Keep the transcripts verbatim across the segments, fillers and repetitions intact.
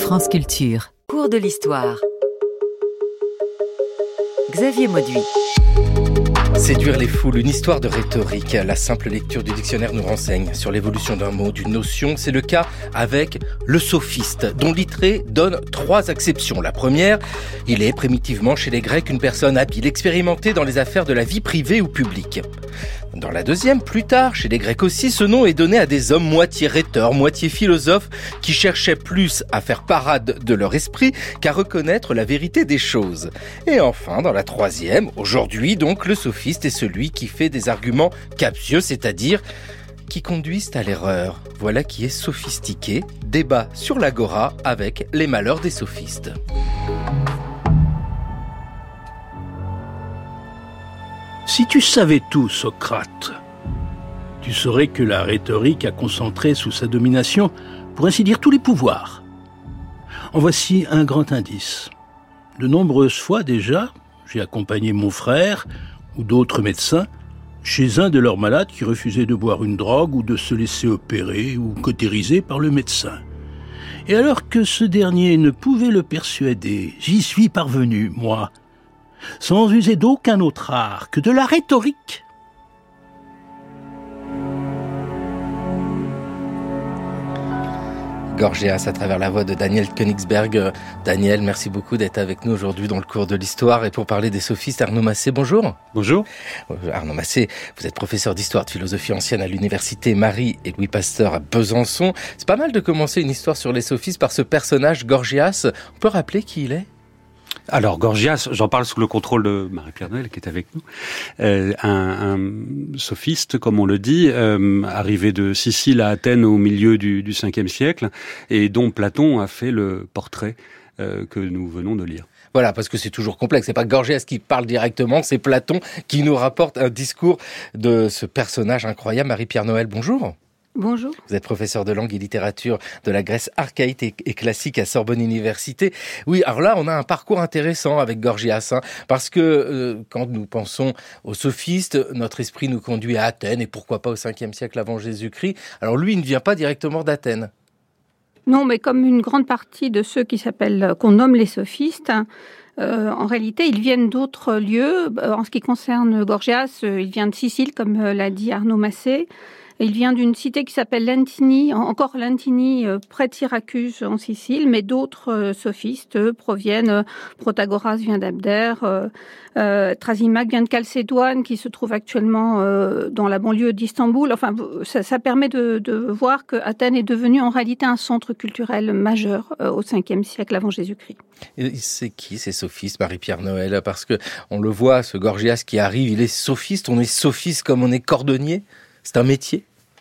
France Culture. Cours de l'histoire. Xavier Mauduit. Séduire les foules, une histoire de rhétorique. La simple lecture du dictionnaire nous renseigne sur l'évolution d'un mot, d'une notion. C'est le cas avec le sophiste, dont Littré donne trois acceptions. La première, il est primitivement chez les Grecs une personne habile, expérimentée dans les affaires de la vie privée ou publique. Dans la deuxième, plus tard, chez les Grecs aussi, ce nom est donné à des hommes moitié rhéteurs, moitié philosophes, qui cherchaient plus à faire parade de leur esprit qu'à reconnaître la vérité des choses. Et enfin, dans la troisième, aujourd'hui donc, le sophiste est celui qui fait des arguments captieux, c'est-à-dire qui conduisent à l'erreur. Voilà qui est sophistiqué. Débat sur l'agora avec les malheurs des sophistes. Si tu savais tout, Socrate, tu saurais que la rhétorique a concentré sous sa domination, pour ainsi dire, tous les pouvoirs. En voici un grand indice. De nombreuses fois déjà, j'ai accompagné mon frère ou d'autres médecins chez un de leurs malades qui refusait de boire une drogue ou de se laisser opérer ou cautériser par le médecin. Et alors que ce dernier ne pouvait le persuader, j'y suis parvenu, moi, sans user d'aucun autre art que de la rhétorique. Gorgias à travers la voix de Daniel Königsberg. Daniel, merci beaucoup d'être avec nous aujourd'hui dans le cours de l'histoire et pour parler des sophistes. Arnaud Massé, bonjour. Bonjour. Arnaud Massé, vous êtes professeur d'histoire de philosophie ancienne à l'université Marie et Louis Pasteur à Besançon. C'est pas mal de commencer une histoire sur les sophistes par ce personnage Gorgias. On peut rappeler qui il est ? Alors, Gorgias, j'en parle sous le contrôle de Marie-Pierre Noël, qui est avec nous, euh, un, un sophiste, comme on le dit, euh, arrivé de Sicile à Athènes au milieu du, du cinquième siècle, et dont Platon a fait le portrait euh, que nous venons de lire. Voilà, parce que c'est toujours complexe. C'est pas Gorgias qui parle directement, c'est Platon qui nous rapporte un discours de ce personnage incroyable. Marie-Pierre Noël, bonjour. Bonjour. Vous êtes professeur de langue et littérature de la Grèce archaïque et classique à Sorbonne Université. Oui, alors là, on a un parcours intéressant avec Gorgias, hein, parce que euh, quand nous pensons aux sophistes, notre esprit nous conduit à Athènes et pourquoi pas au cinquième siècle avant Jésus-Christ. Alors lui, il ne vient pas directement d'Athènes. Non, mais comme une grande partie de ceux qui s'appellent, qu'on nomme les sophistes, Euh, en réalité, ils viennent d'autres lieux. En ce qui concerne Gorgias, il vient de Sicile, comme l'a dit Arnaud Massé. Il vient d'une cité qui s'appelle Lentini, encore Lentini, près de Syracuse en Sicile, mais d'autres euh, sophistes eux, proviennent, euh, Protagoras vient d'Abdère, euh, euh, Trasimaque vient de Chalcédoine, qui se trouve actuellement euh, dans la banlieue d'Istanbul. Enfin, ça, ça permet de, de voir que Athènes est devenue en réalité un centre culturel majeur euh, au cinquième siècle avant Jésus-Christ. Et c'est qui ces sophistes, Marie-Pierre Noël ? Parce que on le voit, ce Gorgias qui arrive, il est sophiste, on est sophiste comme on est cordonnier. C'est un métier ?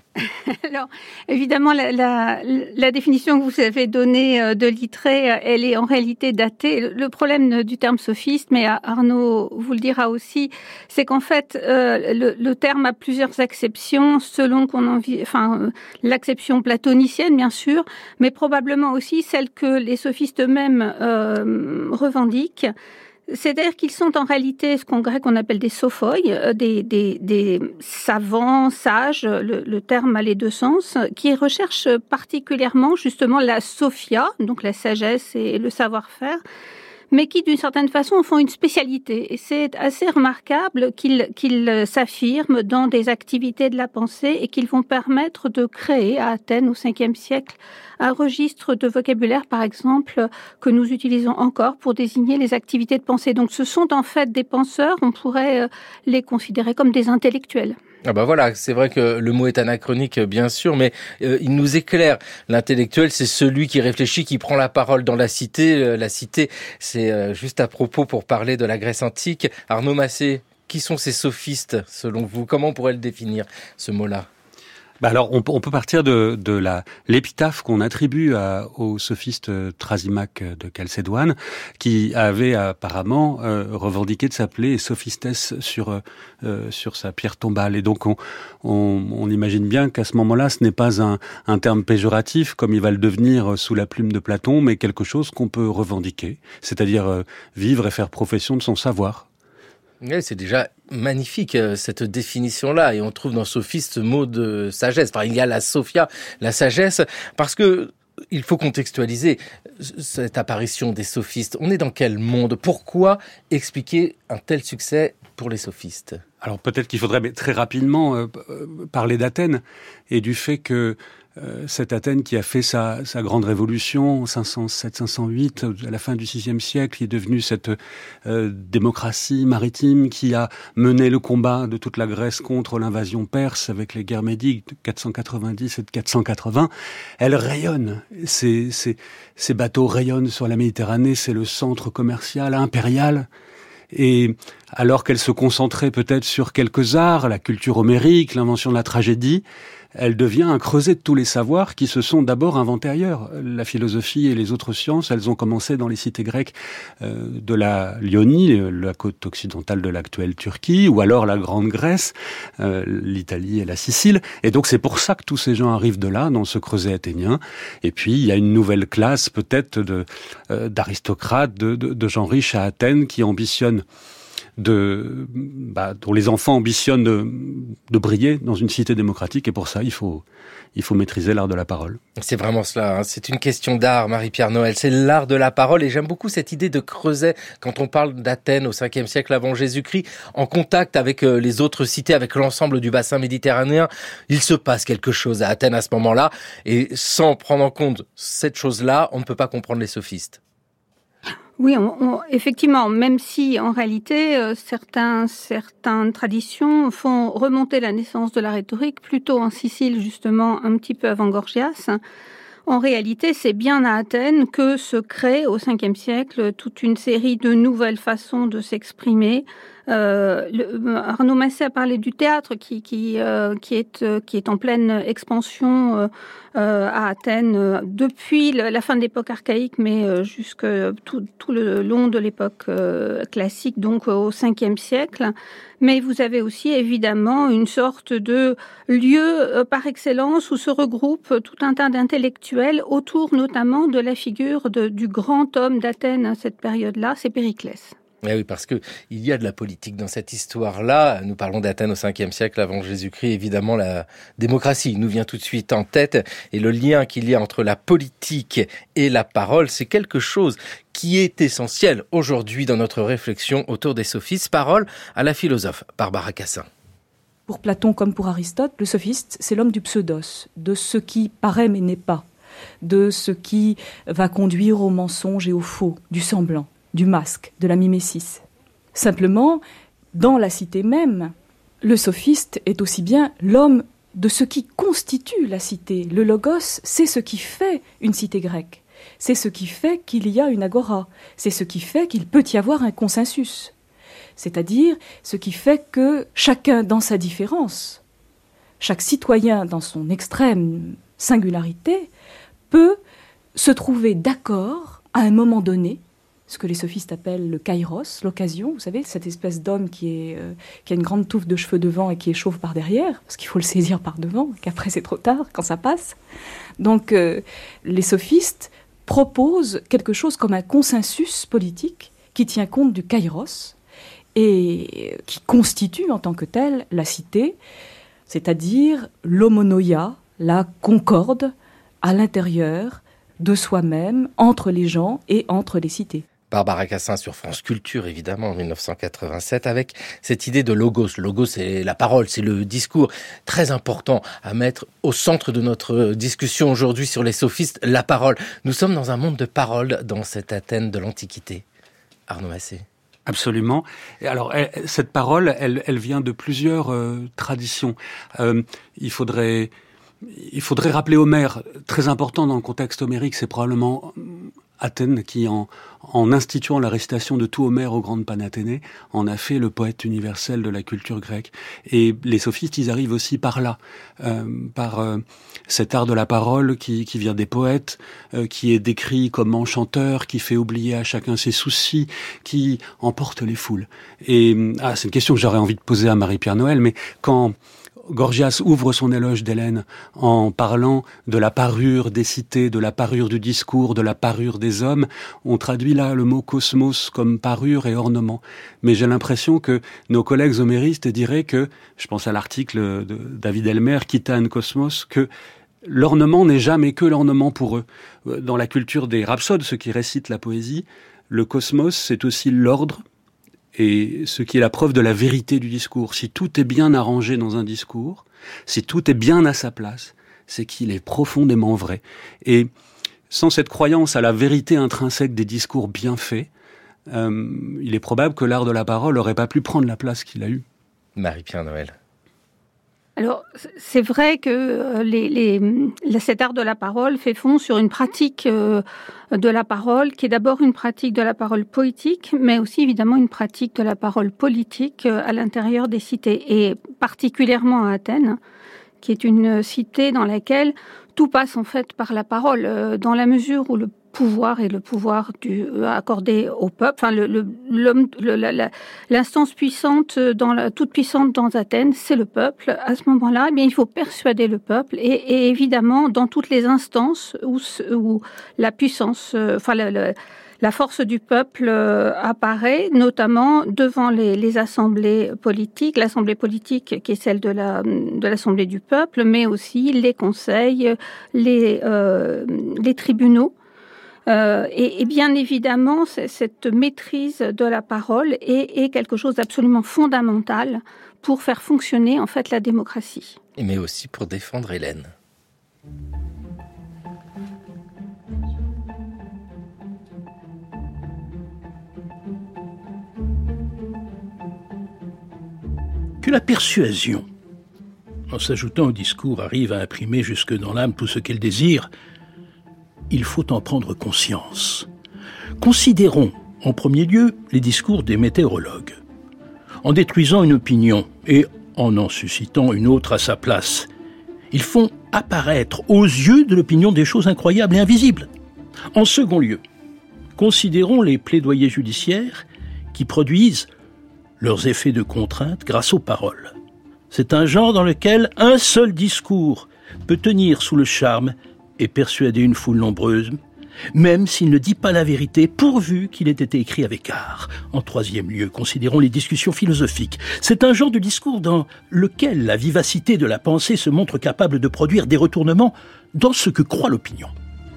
Alors, évidemment, la, la, la définition que vous avez donnée de Littré, elle est en réalité datée. Le problème du terme sophiste, mais Arnaud vous le dira aussi, c'est qu'en fait, euh, le, le terme a plusieurs acceptions selon qu'on en vit, enfin, euh, l'acception platonicienne, bien sûr, mais probablement aussi celle que les sophistes eux-mêmes euh, revendiquent. C'est-à-dire qu'ils sont en réalité ce qu'en grec on appelle des sophoi, des, des, des savants, sages, le, le terme a les deux sens, qui recherchent particulièrement justement la sophia, donc la sagesse et le savoir-faire, mais qui d'une certaine façon en font une spécialité. Et c'est assez remarquable qu'ils, qu'ils s'affirment dans des activités de la pensée et qu'ils vont permettre de créer à Athènes au cinquième siècle un registre de vocabulaire, par exemple, que nous utilisons encore pour désigner les activités de pensée. Donc ce sont en fait des penseurs, on pourrait les considérer comme des intellectuels. Ah bah voilà, c'est vrai que le mot est anachronique, bien sûr, mais euh, il nous éclaire. L'intellectuel, c'est celui qui réfléchit, qui prend la parole dans la cité. Euh, la cité, c'est euh, juste à propos pour parler de la Grèce antique. Arnaud Massé, qui sont ces sophistes, selon vous ? Comment on pourrait le définir, ce mot-là ? Bah alors, on, on peut partir de, de la l'épitaphe qu'on attribue à, au sophiste Trasimaque de Chalcédoine, qui avait apparemment euh, revendiqué de s'appeler Sophistes sur euh, sur sa pierre tombale. Et donc, on, on, on imagine bien qu'à ce moment-là, ce n'est pas un, un terme péjoratif comme il va le devenir sous la plume de Platon, mais quelque chose qu'on peut revendiquer, c'est-à-dire euh, vivre et faire profession de son savoir. Ouais, c'est déjà magnifique, cette définition-là. Et on trouve dans sophiste ce mot de sagesse. Enfin, il y a la sophia, la sagesse. Parce que il faut contextualiser cette apparition des sophistes. On est dans quel monde? Pourquoi expliquer un tel succès pour les sophistes? Alors peut-être qu'il faudrait très rapidement euh, parler d'Athènes et du fait que euh, cette Athènes qui a fait sa, sa grande révolution en cinq cent sept cinq cent huit, à la fin du sixième siècle, qui est devenue cette euh, démocratie maritime qui a mené le combat de toute la Grèce contre l'invasion perse avec les guerres médiques de quatre cent quatre-vingt-dix et de quatre cent quatre-vingts, elle rayonne. Ces, ces, ces bateaux rayonnent sur la Méditerranée, c'est le centre commercial impérial. Et alors qu'elle se concentrait peut-être sur quelques arts, la culture homérique, l'invention de la tragédie, elle devient un creuset de tous les savoirs qui se sont d'abord inventés ailleurs. La philosophie et les autres sciences, elles ont commencé dans les cités grecques euh, de la Lyonie, la côte occidentale de l'actuelle Turquie, ou alors la Grande Grèce, euh, l'Italie et la Sicile. Et donc c'est pour ça que tous ces gens arrivent de là, dans ce creuset athénien. Et puis il y a une nouvelle classe peut-être de, euh, d'aristocrates, de, de, de gens riches à Athènes qui ambitionnent de, bah, dont les enfants ambitionnent de, de briller dans une cité démocratique, et pour ça, il faut, il faut maîtriser l'art de la parole. C'est vraiment cela, hein. C'est une question d'art, Marie-Pierre Noël, c'est l'art de la parole, et j'aime beaucoup cette idée de creuset, quand on parle d'Athènes au cinquième siècle avant Jésus-Christ, en contact avec les autres cités, avec l'ensemble du bassin méditerranéen. Il se passe quelque chose à Athènes à ce moment-là, et sans prendre en compte cette chose-là, on ne peut pas comprendre les sophistes. Oui, on, on, effectivement, même si en réalité euh, certains, certaines traditions font remonter la naissance de la rhétorique plutôt en Sicile, justement un petit peu avant Gorgias. En réalité, c'est bien à Athènes que se crée au cinquième siècle toute une série de nouvelles façons de s'exprimer. Euh, le, Arnaud Masset a parlé du théâtre qui, qui, euh, qui, est, euh, qui est en pleine expansion euh, euh, à Athènes euh, depuis le, la fin de l'époque archaïque, mais euh, jusque tout, tout le long de l'époque euh, classique, donc euh, au cinquième siècle. Mais vous avez aussi évidemment une sorte de lieu euh, par excellence où se regroupent tout un tas d'intellectuels autour notamment de la figure de, du grand homme d'Athènes à cette période-là, c'est Périclès. Eh oui, parce que il y a de la politique dans cette histoire-là. Nous parlons d'Athènes au cinquième siècle avant Jésus-Christ. Évidemment, la démocratie nous vient tout de suite en tête. Et le lien qu'il y a entre la politique et la parole, c'est quelque chose qui est essentiel aujourd'hui dans notre réflexion autour des sophistes. Parole à la philosophe Barbara Cassin. Pour Platon comme pour Aristote, le sophiste, c'est l'homme du pseudos, de ce qui paraît mais n'est pas, de ce qui va conduire au mensonge et au faux, du semblant, du masque, de la mimésis. Simplement, dans la cité même, le sophiste est aussi bien l'homme de ce qui constitue la cité. Le logos, c'est ce qui fait une cité grecque. C'est ce qui fait qu'il y a une agora. C'est ce qui fait qu'il peut y avoir un consensus. C'est-à-dire ce qui fait que chacun dans sa différence, chaque citoyen dans son extrême singularité, peut se trouver d'accord à un moment donné, ce que les sophistes appellent le kairos, l'occasion, vous savez, cette espèce d'homme qui, est, euh, qui a une grande touffe de cheveux devant et qui est chauve par derrière, parce qu'il faut le saisir par devant, qu'après c'est trop tard, quand ça passe. Donc euh, les sophistes proposent quelque chose comme un consensus politique qui tient compte du kairos et qui constitue en tant que tel la cité, c'est-à-dire l'homonoia, la concorde à l'intérieur de soi-même, entre les gens et entre les cités. Barbara Cassin sur France Culture, évidemment, en dix-neuf cent quatre-vingt-sept, avec cette idée de logos. Le logos, c'est la parole, c'est le discours. Très important à mettre au centre de notre discussion aujourd'hui sur les sophistes, la parole. Nous sommes dans un monde de parole dans cette Athènes de l'Antiquité. Arnaud Masset. Absolument. Et alors, elle, cette parole, elle, elle vient de plusieurs euh, traditions. Euh, il faudrait... Il faudrait rappeler Homère, très important dans le contexte homérique, c'est probablement Athènes qui, en, en instituant la récitation de tout Homère aux grandes Panathénées, en a fait le poète universel de la culture grecque. Et les sophistes, ils arrivent aussi par là, euh, par euh, cet art de la parole qui, qui vient des poètes, euh, qui est décrit comme enchanteur, qui fait oublier à chacun ses soucis, qui emporte les foules. Et ah, c'est une question que j'aurais envie de poser à Marie-Pierre Noël, mais quand Gorgias ouvre son éloge d'Hélène en parlant de la parure des cités, de la parure du discours, de la parure des hommes. On traduit là le mot cosmos comme parure et ornement. Mais j'ai l'impression que nos collègues homéristes diraient que, je pense à l'article de David Elmer, Kitan Cosmos, que l'ornement n'est jamais que l'ornement pour eux. Dans la culture des rhapsodes, ceux qui récitent la poésie, le cosmos, c'est aussi l'ordre et ce qui est la preuve de la vérité du discours. Si tout est bien arrangé dans un discours, si tout est bien à sa place, c'est qu'il est profondément vrai. Et sans cette croyance à la vérité intrinsèque des discours bien faits, euh, il est probable que l'art de la parole n'aurait pas pu prendre la place qu'il a eue. Marie-Pierre Noël. Alors, c'est vrai que les, les, cet art de la parole fait fond sur une pratique de la parole, qui est d'abord une pratique de la parole poétique, mais aussi évidemment une pratique de la parole politique à l'intérieur des cités, et particulièrement à Athènes, qui est une cité dans laquelle tout passe en fait par la parole, dans la mesure où le pouvoir et le pouvoir du, accordé au peuple, enfin le, le, l'homme, le, la, l'instance puissante, dans la, toute puissante dans Athènes, c'est le peuple. À ce moment-là, eh bien, il faut persuader le peuple, et, et évidemment dans toutes les instances où, où la puissance, enfin la, la, la force du peuple apparaît, notamment devant les, les assemblées politiques, l'assemblée politique qui est celle de, la, de l'assemblée du peuple, mais aussi les conseils, les, euh, les tribunaux. Euh, et, et bien évidemment, cette maîtrise de la parole est, est quelque chose d'absolument fondamental pour faire fonctionner en fait la démocratie. Mais aussi pour défendre Hélène. Que la persuasion, en s'ajoutant au discours, arrive à imprimer jusque dans l'âme tout ce qu'elle désire, il faut en prendre conscience. Considérons, en premier lieu, les discours des météorologues. En détruisant une opinion et en en suscitant une autre à sa place, ils font apparaître aux yeux de l'opinion des choses incroyables et invisibles. En second lieu, considérons les plaidoyers judiciaires qui produisent leurs effets de contrainte grâce aux paroles. C'est un genre dans lequel un seul discours peut tenir sous le charme et persuader une foule nombreuse, même s'il ne dit pas la vérité, pourvu qu'il ait été écrit avec art. En troisième lieu, considérons les discussions philosophiques. C'est un genre de discours dans lequel la vivacité de la pensée se montre capable de produire des retournements dans ce que croit l'opinion.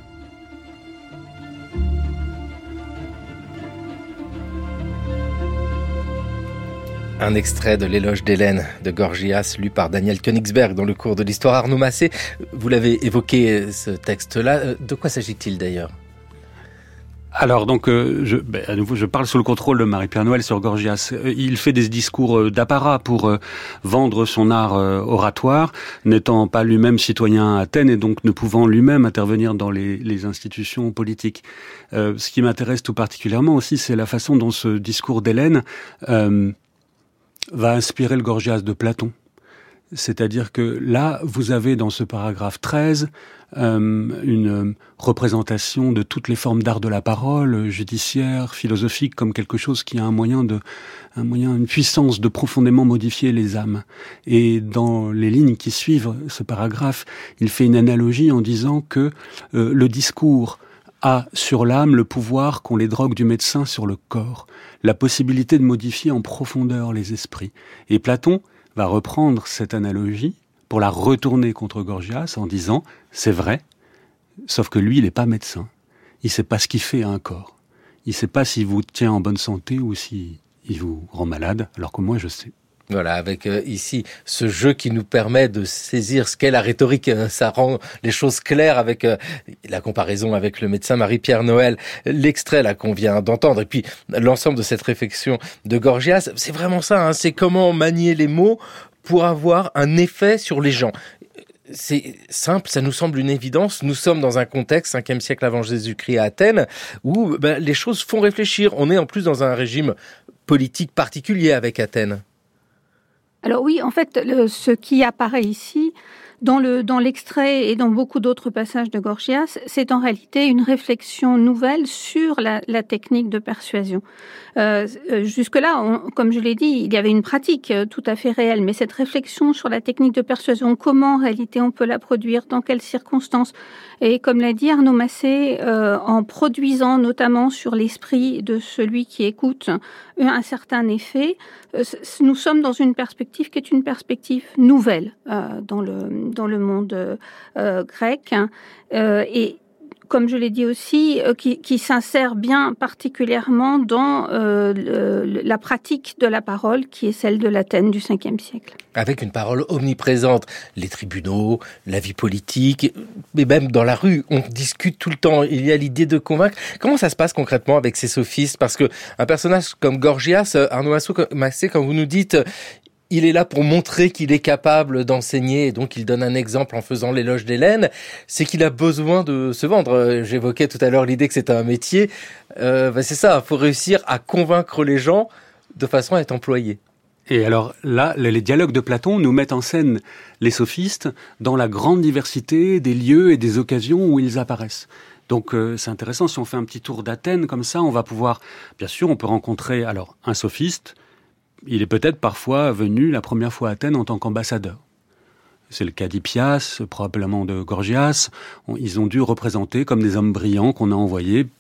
Un extrait de l'éloge d'Hélène de Gorgias, lu par Daniel Königsberg dans le cours de l'histoire Arnaud Massé. Vous l'avez évoqué, ce texte-là. De quoi s'agit-il d'ailleurs ? Alors donc, euh, je, ben, à nouveau, je parle sous le contrôle de Marie-Pierre Noël sur Gorgias. Il fait des discours d'apparat pour euh, vendre son art euh, oratoire, n'étant pas lui-même citoyen à Athènes et donc ne pouvant lui-même intervenir dans les, les institutions politiques. Euh, ce qui m'intéresse tout particulièrement aussi, c'est la façon dont ce discours d'Hélène euh, va inspirer le Gorgias de Platon. C'est-à-dire que là, vous avez dans ce paragraphe treize euh, une représentation de toutes les formes d'art de la parole, judiciaire, philosophique, comme quelque chose qui a un moyen de, un moyen, une puissance de profondément modifier les âmes. Et dans les lignes qui suivent ce paragraphe, il fait une analogie en disant que euh, le discours a sur l'âme le pouvoir qu'ont les drogues du médecin sur le corps, la possibilité de modifier en profondeur les esprits. Et Platon va reprendre cette analogie pour la retourner contre Gorgias en disant « c'est vrai, sauf que lui, il n'est pas médecin. Il ne sait pas ce qu'il fait à un corps. Il ne sait pas s'il vous tient en bonne santé ou s'il vous rend malade, alors que moi, je sais. » Voilà, avec euh, ici ce jeu qui nous permet de saisir ce qu'est la rhétorique. Euh, ça rend les choses claires avec euh, la comparaison avec le médecin Marie-Pierre Noël. L'extrait là qu'on vient d'entendre et puis l'ensemble de cette réflexion de Gorgias, c'est vraiment ça, hein, c'est comment manier les mots pour avoir un effet sur les gens. C'est simple, ça nous semble une évidence. Nous sommes dans un contexte, cinquième siècle avant Jésus-Christ à Athènes, où ben, les choses font réfléchir. On est en plus dans un régime politique particulier avec Athènes. Alors oui, en fait, le, ce qui apparaît ici, dans, le, dans l'extrait et dans beaucoup d'autres passages de Gorgias, c'est en réalité une réflexion nouvelle sur la, la technique de persuasion. Euh, jusque-là, on, comme je l'ai dit, il y avait une pratique tout à fait réelle, mais cette réflexion sur la technique de persuasion, comment en réalité on peut la produire, dans quelles circonstances, et comme l'a dit Arnaud Massé, euh, en produisant notamment sur l'esprit de celui qui écoute un certain effet, euh, nous sommes dans une perspective qui est une perspective nouvelle euh, dans le dans le monde euh, grec. Euh, et comme je l'ai dit aussi, euh, qui, qui s'insère bien particulièrement dans euh, le, la pratique de la parole, qui est celle de l'Athènes du cinquième siècle. Avec une parole omniprésente, les tribunaux, la vie politique, mais même dans la rue, on discute tout le temps. Il y a l'idée de convaincre. Comment ça se passe concrètement avec ces sophistes ? Parce que un personnage comme Gorgias, Arnaud Massé, quand vous nous dites il est là pour montrer qu'il est capable d'enseigner, et donc il donne un exemple en faisant l'éloge d'Hélène, c'est qu'il a besoin de se vendre. J'évoquais tout à l'heure l'idée que c'était un métier. Euh, ben c'est ça, il faut réussir à convaincre les gens de façon à être employé. Et alors là, les dialogues de Platon nous mettent en scène les sophistes dans la grande diversité des lieux et des occasions où ils apparaissent. Donc euh, c'est intéressant, si on fait un petit tour d'Athènes comme ça, on va pouvoir, bien sûr, on peut rencontrer alors un sophiste. Il est peut-être parfois venu la première fois à Athènes en tant qu'ambassadeur. C'est le cas d'Hippias, probablement de Gorgias. Ils ont dû représenter, comme des hommes brillants qu'on a envoyés,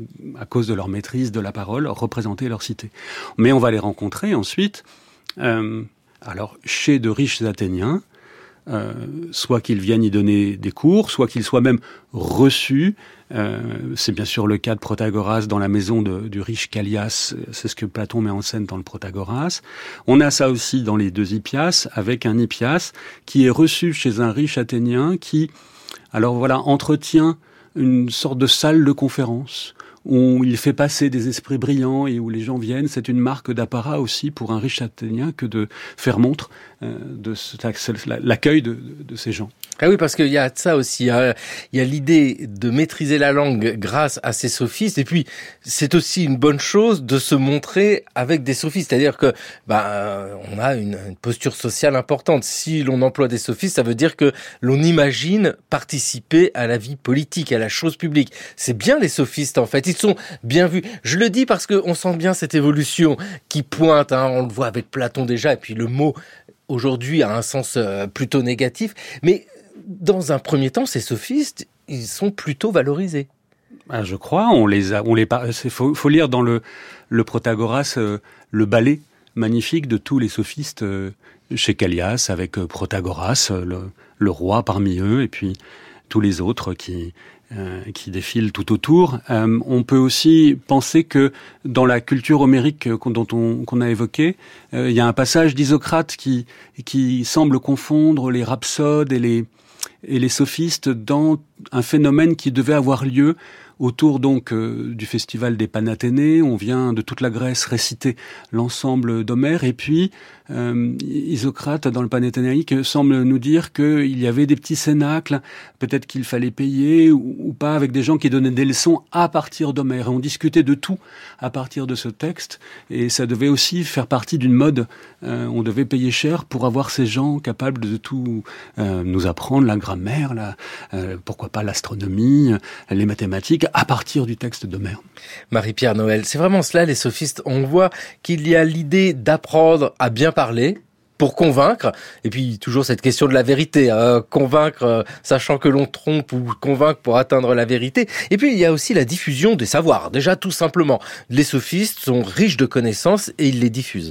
à cause de leur maîtrise de la parole, représenter leur cité. Mais on va les rencontrer ensuite, euh, alors chez de riches Athéniens, euh, soit qu'ils viennent y donner des cours, soit qu'ils soient même reçus. Euh, c'est bien sûr le cas de Protagoras dans la maison de, du riche Callias, c'est ce que Platon met en scène dans le Protagoras. On a ça aussi dans les deux Hippias, avec un Hippias qui est reçu chez un riche Athénien qui, alors voilà, entretient une sorte de salle de conférence où il fait passer des esprits brillants et où les gens viennent. C'est une marque d'apparat aussi pour un riche Athénien que de faire montre euh, de ce, l'accueil de, de, de ces gens. Ah oui, parce qu'il y a ça aussi. Hein. Il y a l'idée de maîtriser la langue grâce à ces sophistes. Et puis, c'est aussi une bonne chose de se montrer avec des sophistes. C'est-à-dire que, bah, on a une, une posture sociale importante. Si l'on emploie des sophistes, ça veut dire que l'on imagine participer à la vie politique, à la chose publique. C'est bien les sophistes, en fait. Ils sont bien vus. Je le dis parce qu'on sent bien cette évolution qui pointe. Hein. On le voit avec Platon déjà. Et puis, le mot, aujourd'hui, a un sens plutôt négatif. Mais dans un premier temps, ces sophistes, ils sont plutôt valorisés. Ah, je crois, on les a, on les par... Il faut, faut lire dans le, le Protagoras euh, le ballet magnifique de tous les sophistes euh, chez Callias, avec euh, Protagoras, euh, le, le roi parmi eux, et puis tous les autres qui, euh, qui défilent tout autour. Euh, on peut aussi penser que dans la culture homérique dont on, qu'on a évoquée, euh, il y a un passage d'Isocrate qui, qui semble confondre les rhapsodes et les et les sophistes dans un phénomène qui devait avoir lieu autour donc euh, du festival des Panathénées. On vient de toute la Grèce réciter l'ensemble d'Homère, et puis euh, Isocrate dans le Panathénaïque semble nous dire qu'il y avait des petits cénacles, peut-être qu'il fallait payer ou, ou pas, avec des gens qui donnaient des leçons à partir d'Homère, et on discutait de tout à partir de ce texte, et ça devait aussi faire partie d'une mode. Euh, on devait payer cher pour avoir ces gens capables de tout euh, nous apprendre, la grammaire, la, euh, pourquoi pas l'astronomie, les mathématiques, à partir du texte d'Homère. Marie-Pierre Noël, c'est vraiment cela les sophistes. On voit qu'il y a l'idée d'apprendre à bien parler pour convaincre, et puis toujours cette question de la vérité, hein, convaincre euh, sachant que l'on trompe, ou convaincre pour atteindre la vérité. Et puis il y a aussi la diffusion des savoirs. Déjà tout simplement, les sophistes sont riches de connaissances et ils les diffusent.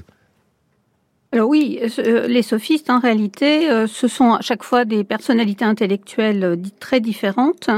Alors oui, les sophistes, en réalité, ce sont à chaque fois des personnalités intellectuelles très différentes.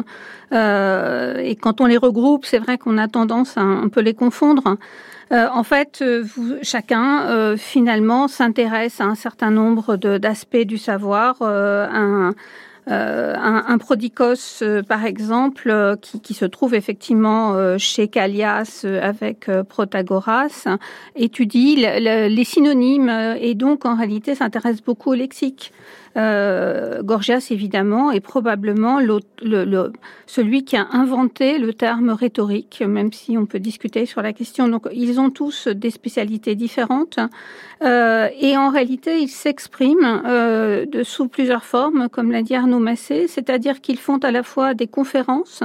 Euh, et quand on les regroupe, c'est vrai qu'on a tendance à un peu les confondre. Euh, en fait, vous, chacun, euh, finalement, s'intéresse à un certain nombre de, d'aspects du savoir. Euh, un, Euh, un, un Prodikos, euh, par exemple, euh, qui, qui se trouve effectivement euh, chez Callias euh, avec euh, Protagoras, étudie le, le, les synonymes euh, et donc en réalité s'intéresse beaucoup au lexique. Euh, Gorgias, évidemment, est probablement le, le, celui qui a inventé le terme rhétorique, même si on peut discuter sur la question. Donc, ils ont tous des spécialités différentes euh, et en réalité, ils s'expriment euh, de, sous plusieurs formes, comme l'a dit Arnaud Massé, c'est-à-dire qu'ils font à la fois des conférences,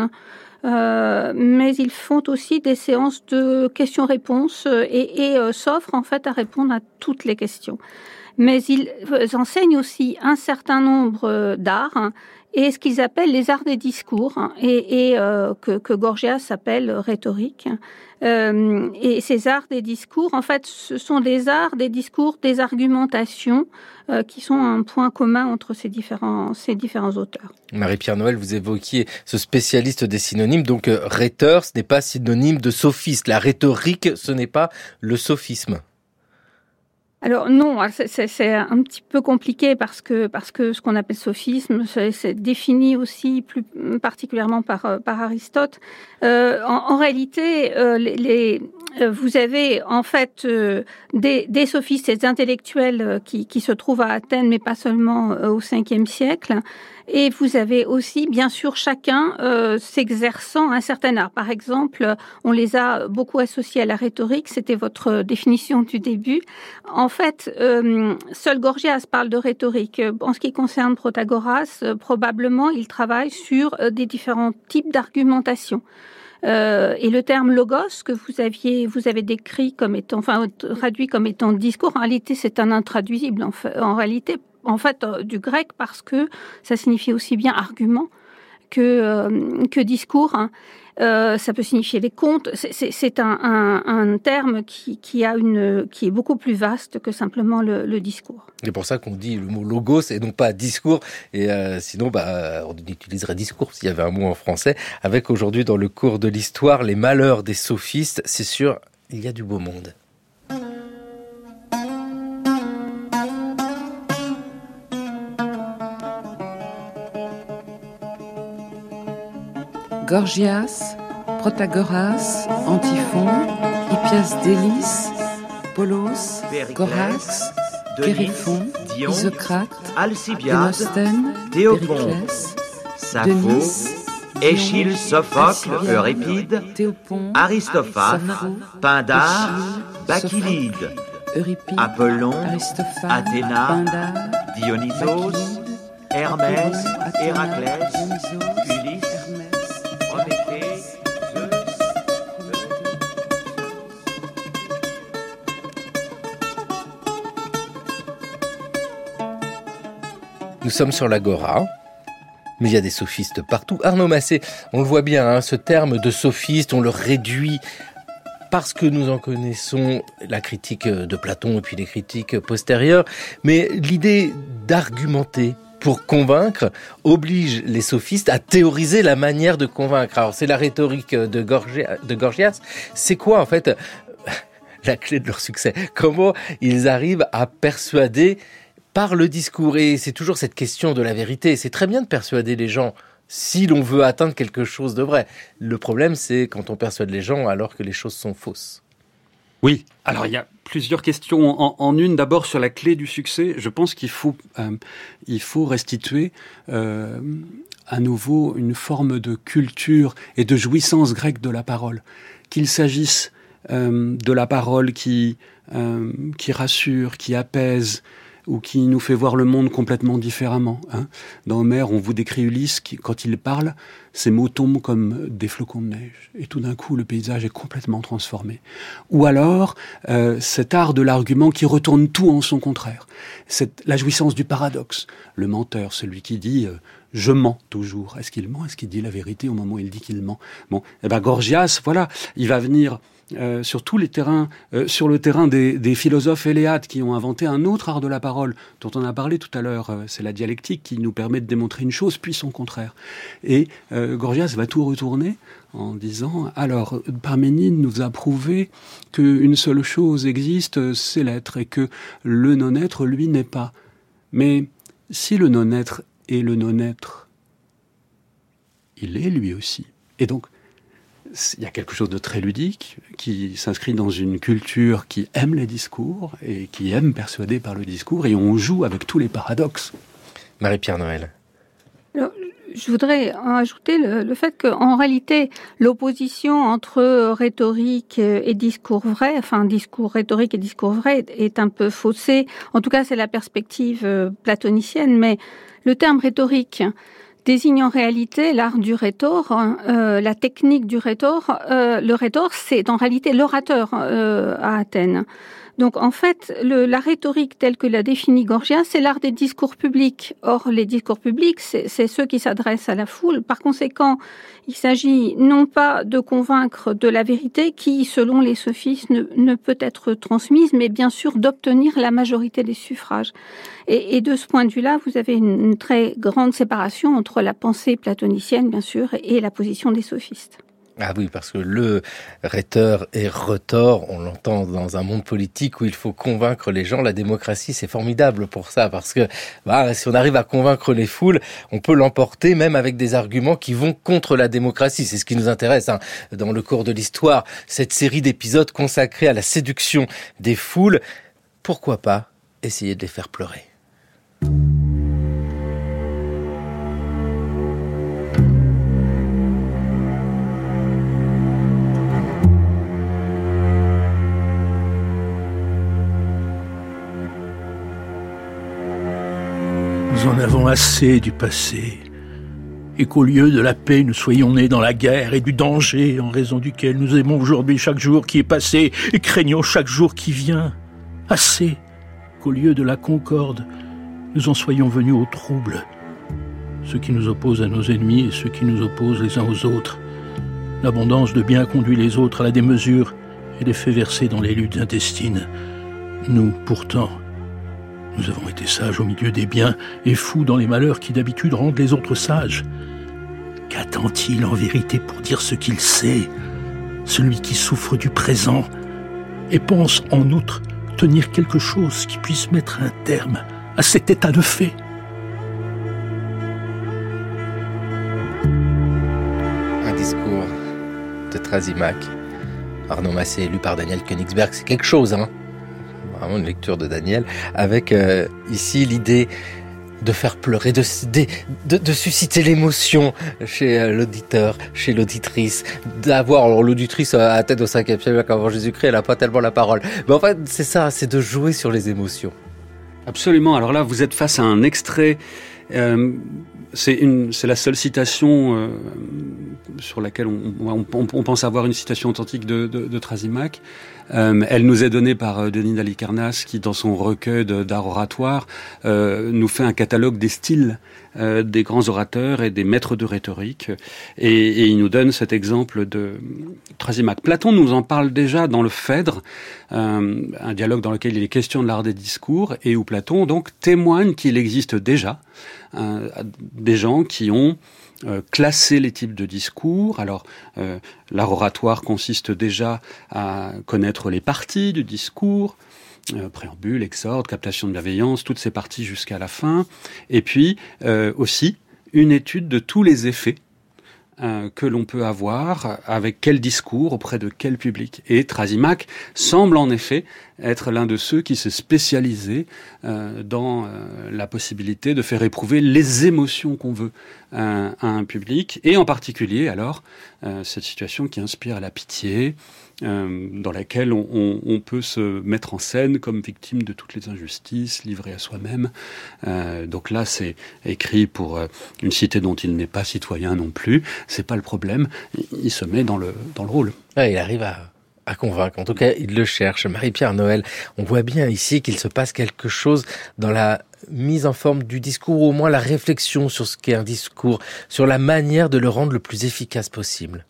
Euh, mais ils font aussi des séances de questions-réponses et, et euh, s'offrent en fait à répondre à toutes les questions. Mais ils enseignent aussi un certain nombre d'arts et ce qu'ils appellent les arts des discours, hein, et, et euh, que, que Gorgias appelle rhétorique. Euh, et ces arts des discours, en fait, ce sont des arts des discours, des argumentations euh, qui sont un point commun entre ces différents, ces différents auteurs. Marie-Pierre Noël, vous évoquiez ce spécialiste des synonymes, donc euh, rhéteur, ce n'est pas synonyme de sophiste. La rhétorique, ce n'est pas le sophisme. Alors non, c'est, c'est, c'est un petit peu compliqué parce que parce que ce qu'on appelle sophisme, c'est, c'est défini aussi plus particulièrement par par Aristote. Euh, en, en réalité, euh, les, les vous avez en fait euh, des, des sophistes, des intellectuels qui qui se trouvent à Athènes, mais pas seulement euh, au cinquième siècle. Et vous avez aussi, bien sûr, chacun euh, s'exerçant un certain art. Par exemple, on les a beaucoup associés à la rhétorique. C'était votre définition du début. En fait, euh, seul Gorgias parle de rhétorique. En ce qui concerne Protagoras, euh, probablement, il travaille sur euh, des différents types d'argumentation. Euh, et le terme logos que vous aviez, vous avez décrit comme étant, enfin traduit comme étant discours, en réalité, c'est un intraduisible. En, fait, en réalité. En fait, euh, du grec, parce que ça signifie aussi bien argument que, euh, que discours. Hein. Euh, ça peut signifier les contes. C'est, c'est, c'est un, un, un terme qui, qui, a une, qui est beaucoup plus vaste que simplement le, le discours. C'est pour ça qu'on dit le mot logos et non pas discours. Et euh, sinon, bah, on utiliserait discours s'il y avait un mot en français. Avec aujourd'hui, dans le cours de l'histoire, les malheurs des sophistes, c'est sûr, il y a du beau monde. Gorgias, Protagoras, Antiphon, Hippias d'Élis, Polos, Corax, Périphon, Isocrate, Alcibiade, Démosthène, Théopon, Périclès, Sappho, Denis, Échille, Sophocle, Alcibiade, Euripide, Théopon, Aristophane, Sappho, Pindare, Échille, Bacchylide, Sophocle, Euripide, Apollon, Aristophane, Athéna, Pindare, Dionysos, Bacchylide, Hermès, Apollon, Athéna, Héraclès, Dionysos, Ulysse, Hermès, Prométhée, Zeus. Nous sommes sur l'Agora, mais il y a des sophistes partout. Arnaud Massé, on le voit bien, hein, ce terme de sophiste, on le réduit parce que nous en connaissons la critique de Platon et puis les critiques postérieures. Mais l'idée d'argumenter pour convaincre oblige les sophistes à théoriser la manière de convaincre. Alors c'est la rhétorique de, Gorgia, de Gorgias. C'est quoi en fait la clé de leur succès? Comment ils arrivent à persuader par le discours? Et c'est toujours cette question de la vérité. C'est très bien de persuader les gens si l'on veut atteindre quelque chose de vrai. Le problème, c'est quand on persuade les gens alors que les choses sont fausses. Oui, alors il y a plusieurs questions en, en une. D'abord sur la clé du succès, je pense qu'il faut, euh, il faut restituer euh, à nouveau une forme de culture et de jouissance grecque de la parole. Qu'il s'agisse euh, de la parole qui, euh, qui rassure, qui apaise, ou qui nous fait voir le monde complètement différemment. Hein. Dans Homère, on vous décrit Ulysse qui, quand il parle, ses mots tombent comme des flocons de neige. Et tout d'un coup, le paysage est complètement transformé. Ou alors, euh, cet art de l'argument qui retourne tout en son contraire. C'est la jouissance du paradoxe. Le menteur, celui qui dit euh, « je mens toujours ». Est-ce qu'il ment? Est-ce qu'il dit la vérité au moment où il dit qu'il ment? Bon, eh ben Gorgias, voilà, il va venir... Euh, sur tous les terrains, euh, sur le terrain des, des philosophes éléates qui ont inventé un autre art de la parole dont on a parlé tout à l'heure, euh, c'est la dialectique qui nous permet de démontrer une chose puis son contraire. Et euh, Gorgias va tout retourner en disant alors Parménide nous a prouvé qu'une seule chose existe, c'est l'être, et que le non-être lui n'est pas. Mais si le non-être est le non-être, il est lui aussi. Et donc il y a quelque chose de très ludique qui s'inscrit dans une culture qui aime les discours et qui aime persuader par le discours, et on joue avec tous les paradoxes. Marie-Pierre Noël. Alors, je voudrais ajouter le, le fait qu'en réalité, l'opposition entre rhétorique et discours vrai, enfin discours rhétorique et discours vrai, est un peu faussée. En tout cas, c'est la perspective platonicienne, mais le terme rhétorique désigne en réalité l'art du rhétor, euh, la technique du rhétor. Euh, le rhétor, c'est en réalité l'orateur euh, à Athènes. Donc en fait, le, la rhétorique telle que l'a définie Gorgias, c'est l'art des discours publics. Or, les discours publics, c'est, c'est ceux qui s'adressent à la foule. Par conséquent, il s'agit non pas de convaincre de la vérité qui, selon les sophistes, ne, ne peut être transmise, mais bien sûr d'obtenir la majorité des suffrages. Et, et de ce point de vue-là, vous avez une, une très grande séparation entre la pensée platonicienne, bien sûr, et la position des sophistes. Ah oui, parce que le rhéteur et rhétor, on l'entend dans un monde politique où il faut convaincre les gens. La démocratie, c'est formidable pour ça, parce que bah, si on arrive à convaincre les foules, on peut l'emporter même avec des arguments qui vont contre la démocratie. C'est ce qui nous intéresse hein, dans le cours de l'histoire, cette série d'épisodes consacrés à la séduction des foules. Pourquoi pas essayer de les faire pleurer ? Nous en avons assez du passé, et qu'au lieu de la paix, nous soyons nés dans la guerre et du danger, en raison duquel nous aimons aujourd'hui chaque jour qui est passé et craignons chaque jour qui vient. Assez qu'au lieu de la concorde, nous en soyons venus au trouble. Ceux qui nous opposent à nos ennemis et ceux qui nous opposent les uns aux autres. L'abondance de biens conduit les autres à la démesure et les fait verser dans les luttes intestines. Nous, pourtant, nous avons été sages au milieu des biens et fous dans les malheurs qui d'habitude rendent les autres sages. Qu'attend-il en vérité pour dire ce qu'il sait, celui qui souffre du présent et pense en outre tenir quelque chose qui puisse mettre un terme à cet état de fait? Un discours de Thrasymach, Arnaud Massé, lu par Daniel Königsberg, c'est quelque chose, hein. Vraiment une lecture de Daniel, avec euh, ici l'idée de faire pleurer, de, de, de, de susciter l'émotion chez euh, l'auditeur, chez l'auditrice, d'avoir, alors l'auditrice à la tête au cinquième siècle avant Jésus-Christ, elle n'a pas tellement la parole. Mais en fait, c'est ça, c'est de jouer sur les émotions. Absolument. Alors là, vous êtes face à un extrait, euh, c'est, une, c'est la seule citation euh, sur laquelle on, on, on, on pense avoir une citation authentique de, de, de Thrasymach. Euh, elle nous est donnée par Denis d'Halicarnasse qui, dans son recueil de, d'art oratoire, euh, nous fait un catalogue des styles euh, des grands orateurs et des maîtres de rhétorique. Et, et il nous donne cet exemple de Thrasymach. Platon nous en parle déjà dans le Phèdre, euh, un dialogue dans lequel il est question de l'art des discours et où Platon donc témoigne qu'il existe déjà euh, des gens qui ont Euh, classer les types de discours. Alors, euh, l'art oratoire consiste déjà à connaître les parties du discours, euh, préambule, exorde, captation de bienveillance, toutes ces parties jusqu'à la fin. Et puis, euh, aussi, une étude de tous les effets euh, que l'on peut avoir, avec quel discours, auprès de quel public. Et Thrasymach semble en effet être l'un de ceux qui s'est spécialisé euh, dans euh, la possibilité de faire éprouver les émotions qu'on veut euh, à un public, et en particulier alors euh, cette situation qui inspire la pitié, euh, dans laquelle on, on, on peut se mettre en scène comme victime de toutes les injustices, livré à soi-même. Euh, donc là, c'est écrit pour euh, une cité dont il n'est pas citoyen non plus. C'est pas le problème. Il, il se met dans le dans le rôle. Ouais, il arrive à à convaincre. En tout cas, il le cherche. Marie-Pierre Noël, on voit bien ici qu'il se passe quelque chose dans la mise en forme du discours, ou au moins la réflexion sur ce qu'est un discours, sur la manière de le rendre le plus efficace possible.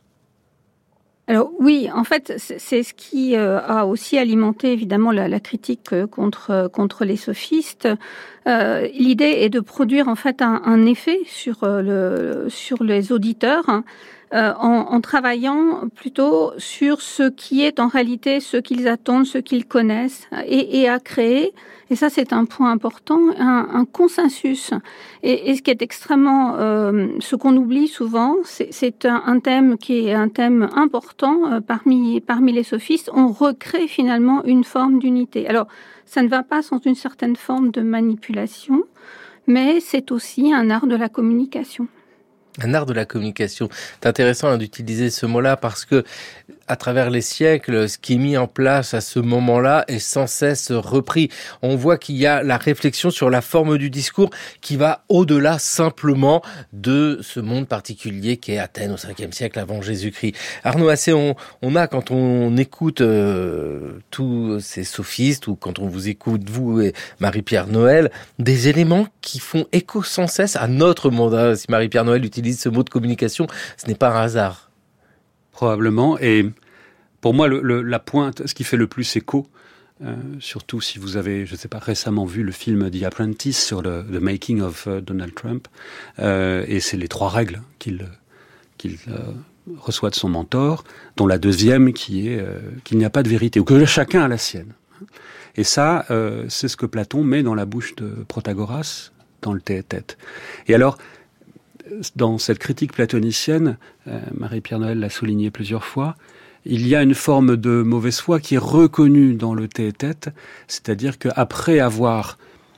Alors oui, en fait, c'est ce qui a aussi alimenté évidemment la, la critique contre contre les sophistes. Euh, l'idée est de produire en fait un, un effet sur le sur les auditeurs, hein, euh, en, en travaillant plutôt sur ce qui est en réalité ce qu'ils attendent, ce qu'ils connaissent, et, et à créer. Et ça, c'est un point important, un, un consensus. Et, et ce qui est extrêmement, euh, ce qu'on oublie souvent, c'est, c'est un, un thème qui est un thème important euh, parmi parmi les sophistes. On recrée finalement une forme d'unité. Alors, ça ne va pas sans une certaine forme de manipulation, mais c'est aussi un art de la communication. Un art de la communication. C'est intéressant hein, d'utiliser ce mot-là parce que à travers les siècles, ce qui est mis en place à ce moment-là est sans cesse repris. On voit qu'il y a la réflexion sur la forme du discours qui va au-delà simplement de ce monde particulier qu'est Athènes au cinquième siècle avant Jésus-Christ. Arnaud Assé, on, on a, quand on écoute euh, tous ces sophistes, ou quand on vous écoute, vous et Marie-Pierre Noël, des éléments qui font écho sans cesse à notre monde. Si Marie-Pierre Noël utilise ce mot de communication, ce n'est pas un hasard. Probablement. Et pour moi, le, le, la pointe, ce qui fait le plus écho, euh, surtout si vous avez, je ne sais pas, récemment vu le film The Apprentice sur le the making of uh, Donald Trump, euh, et c'est les trois règles qu'il, qu'il euh, reçoit de son mentor, dont la deuxième qui est euh, qu'il n'y a pas de vérité, ou que chacun a la sienne. Et ça, euh, c'est ce que Platon met dans la bouche de Protagoras dans le Théétète. Et alors, dans cette critique platonicienne, euh, Marie-Pierre Noël l'a souligné plusieurs fois, il y a une forme de mauvaise foi qui est reconnue dans le Théétète, c'est-à-dire qu'après avoir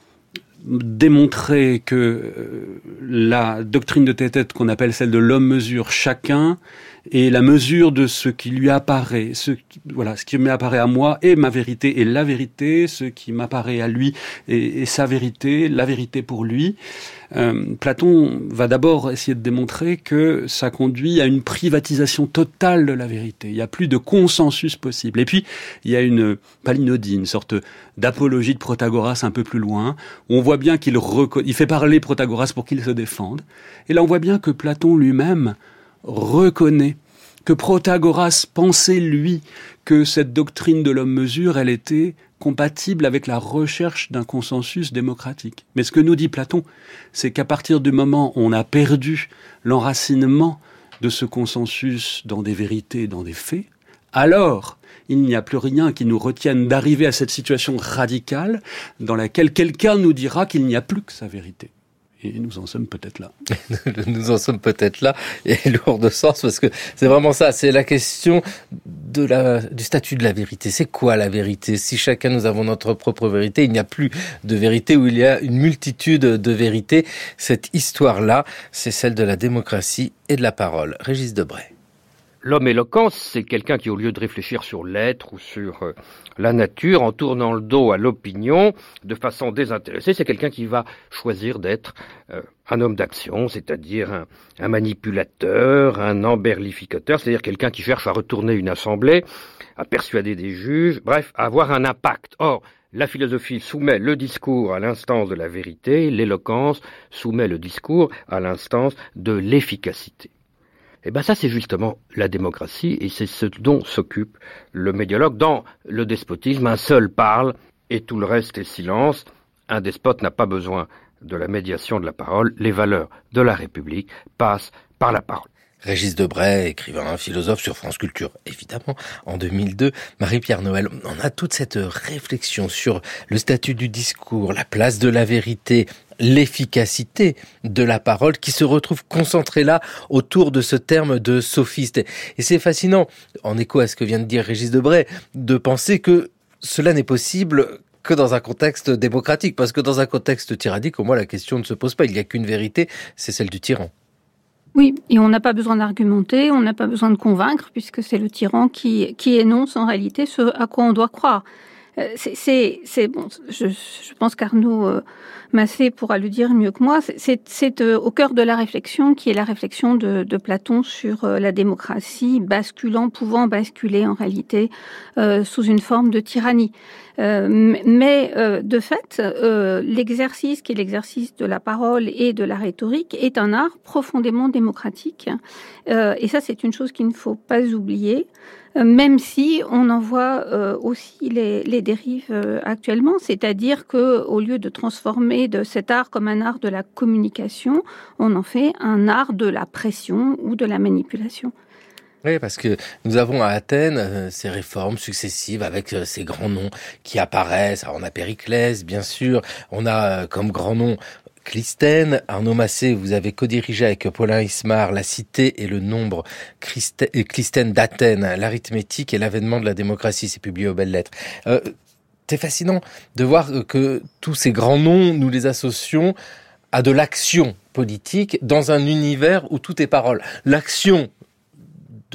démontré que euh, la doctrine de Théétète qu'on appelle celle de l'homme mesure chacun, et la mesure de ce qui lui apparaît, ce, voilà, ce qui m'apparaît à moi est ma vérité et la vérité, ce qui m'apparaît à lui est, est sa vérité, la vérité pour lui. Euh, Platon va d'abord essayer de démontrer que ça conduit à une privatisation totale de la vérité. Il n'y a plus de consensus possible. Et puis, il y a une palinodie, une sorte d'apologie de Protagoras un peu plus loin, où on voit bien qu'il reco- il fait parler Protagoras pour qu'il se défende. Et là, on voit bien que Platon lui-même reconnaît que Protagoras pensait, lui, que cette doctrine de l'homme-mesure, elle était compatible avec la recherche d'un consensus démocratique. Mais ce que nous dit Platon, c'est qu'à partir du moment où on a perdu l'enracinement de ce consensus dans des vérités, dans des faits, alors il n'y a plus rien qui nous retienne d'arriver à cette situation radicale dans laquelle quelqu'un nous dira qu'il n'y a plus que sa vérité. Et nous en sommes peut-être là. Nous en sommes peut-être là, et lourd de sens, parce que c'est vraiment ça, c'est la question de la, du statut de la vérité. C'est quoi la vérité ? Si chacun nous avons notre propre vérité, il n'y a plus de vérité, où il y a une multitude de vérités. Cette histoire-là, c'est celle de la démocratie et de la parole. Régis Debray. L'homme éloquent, c'est quelqu'un qui, au lieu de réfléchir sur l'être ou sur euh, la nature, en tournant le dos à l'opinion, de façon désintéressée, c'est quelqu'un qui va choisir d'être euh, un homme d'action, c'est-à-dire un, un manipulateur, un emberlificateur, c'est-à-dire quelqu'un qui cherche à retourner une assemblée, à persuader des juges, bref, à avoir un impact. Or, la philosophie soumet le discours à l'instance de la vérité, l'éloquence soumet le discours à l'instance de l'efficacité. Eh ben ça, c'est justement la démocratie, et c'est ce dont s'occupe le médiologue. Dans le despotisme, un seul parle et tout le reste est silence. Un despote n'a pas besoin de la médiation de la parole. Les valeurs de la République passent par la parole. Régis Debray, écrivain, philosophe sur France Culture, évidemment, en deux mille deux. Marie-Pierre Noël, on a toute cette réflexion sur le statut du discours, la place de la vérité, l'efficacité de la parole qui se retrouve concentrée là autour de ce terme de sophiste. Et c'est fascinant, en écho à ce que vient de dire Régis Debray, de penser que cela n'est possible que dans un contexte démocratique, parce que dans un contexte tyrannique, au moins la question ne se pose pas. Il n'y a qu'une vérité, c'est celle du tyran. Oui, et on n'a pas besoin d'argumenter, on n'a pas besoin de convaincre, puisque c'est le tyran qui, qui énonce en réalité ce à quoi on doit croire. Euh, c'est, c'est, c'est bon. Je, je pense qu'Arnaud euh, Massé pourra le dire mieux que moi. C'est, c'est, c'est euh, au cœur de la réflexion, qui est la réflexion de, de Platon sur euh, la démocratie, basculant, pouvant basculer en réalité euh, sous une forme de tyrannie. Euh, mais euh, de fait, euh, l'exercice qui est l'exercice de la parole et de la rhétorique est un art profondément démocratique. Euh, et ça, c'est une chose qu'il ne faut pas oublier. Même si on en voit euh, aussi les, les dérives euh, actuellement, c'est-à-dire que au lieu de transformer de cet art comme un art de la communication, on en fait un art de la pression ou de la manipulation. Oui, parce que nous avons à Athènes euh, ces réformes successives avec euh, ces grands noms qui apparaissent. Alors, on a Périclès, bien sûr, on a euh, comme grand nom Clisthène. Arnaud Massé, vous avez co-dirigé avec Paulin Ismar La cité et le nombre, Clisthène d'Athènes, l'arithmétique et l'avènement de la démocratie, c'est publié aux Belles Lettres. Euh, c'est fascinant de voir que tous ces grands noms, nous les associons à de l'action politique dans un univers où tout est parole. L'action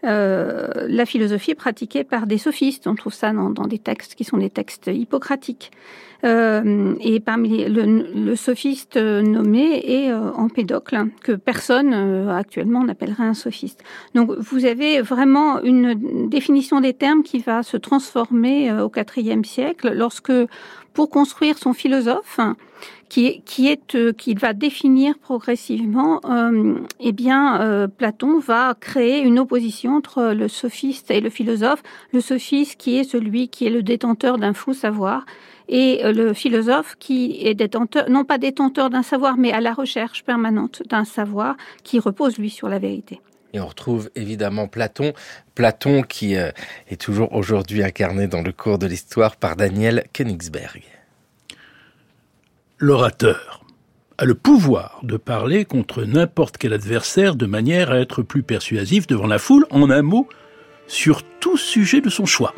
euh, la philosophie est pratiquée par des sophistes. On trouve ça dans, dans des textes qui sont des textes hippocratiques. Euh, et parmi les, le, le sophiste nommé est euh, Empédocle, que personne euh, actuellement n'appellerait un sophiste. Donc vous avez vraiment une définition des termes qui va se transformer euh, au quatrième siècle, lorsque, pour construire son philosophe, qui est, qui est euh, qu'il va définir progressivement, euh, eh bien euh, Platon va créer une opposition entre le sophiste et le philosophe. Le sophiste qui est celui qui est le détenteur d'un faux savoir, et le philosophe qui est détenteur, non pas détenteur d'un savoir, mais à la recherche permanente d'un savoir qui repose, lui, sur la vérité. Et on retrouve évidemment Platon, Platon qui euh, est toujours aujourd'hui incarné dans le cours de l'histoire par Daniel Königsberg. L'orateur a le pouvoir de parler contre n'importe quel adversaire de manière à être plus persuasif devant la foule, en un mot, sur tout sujet de son choix.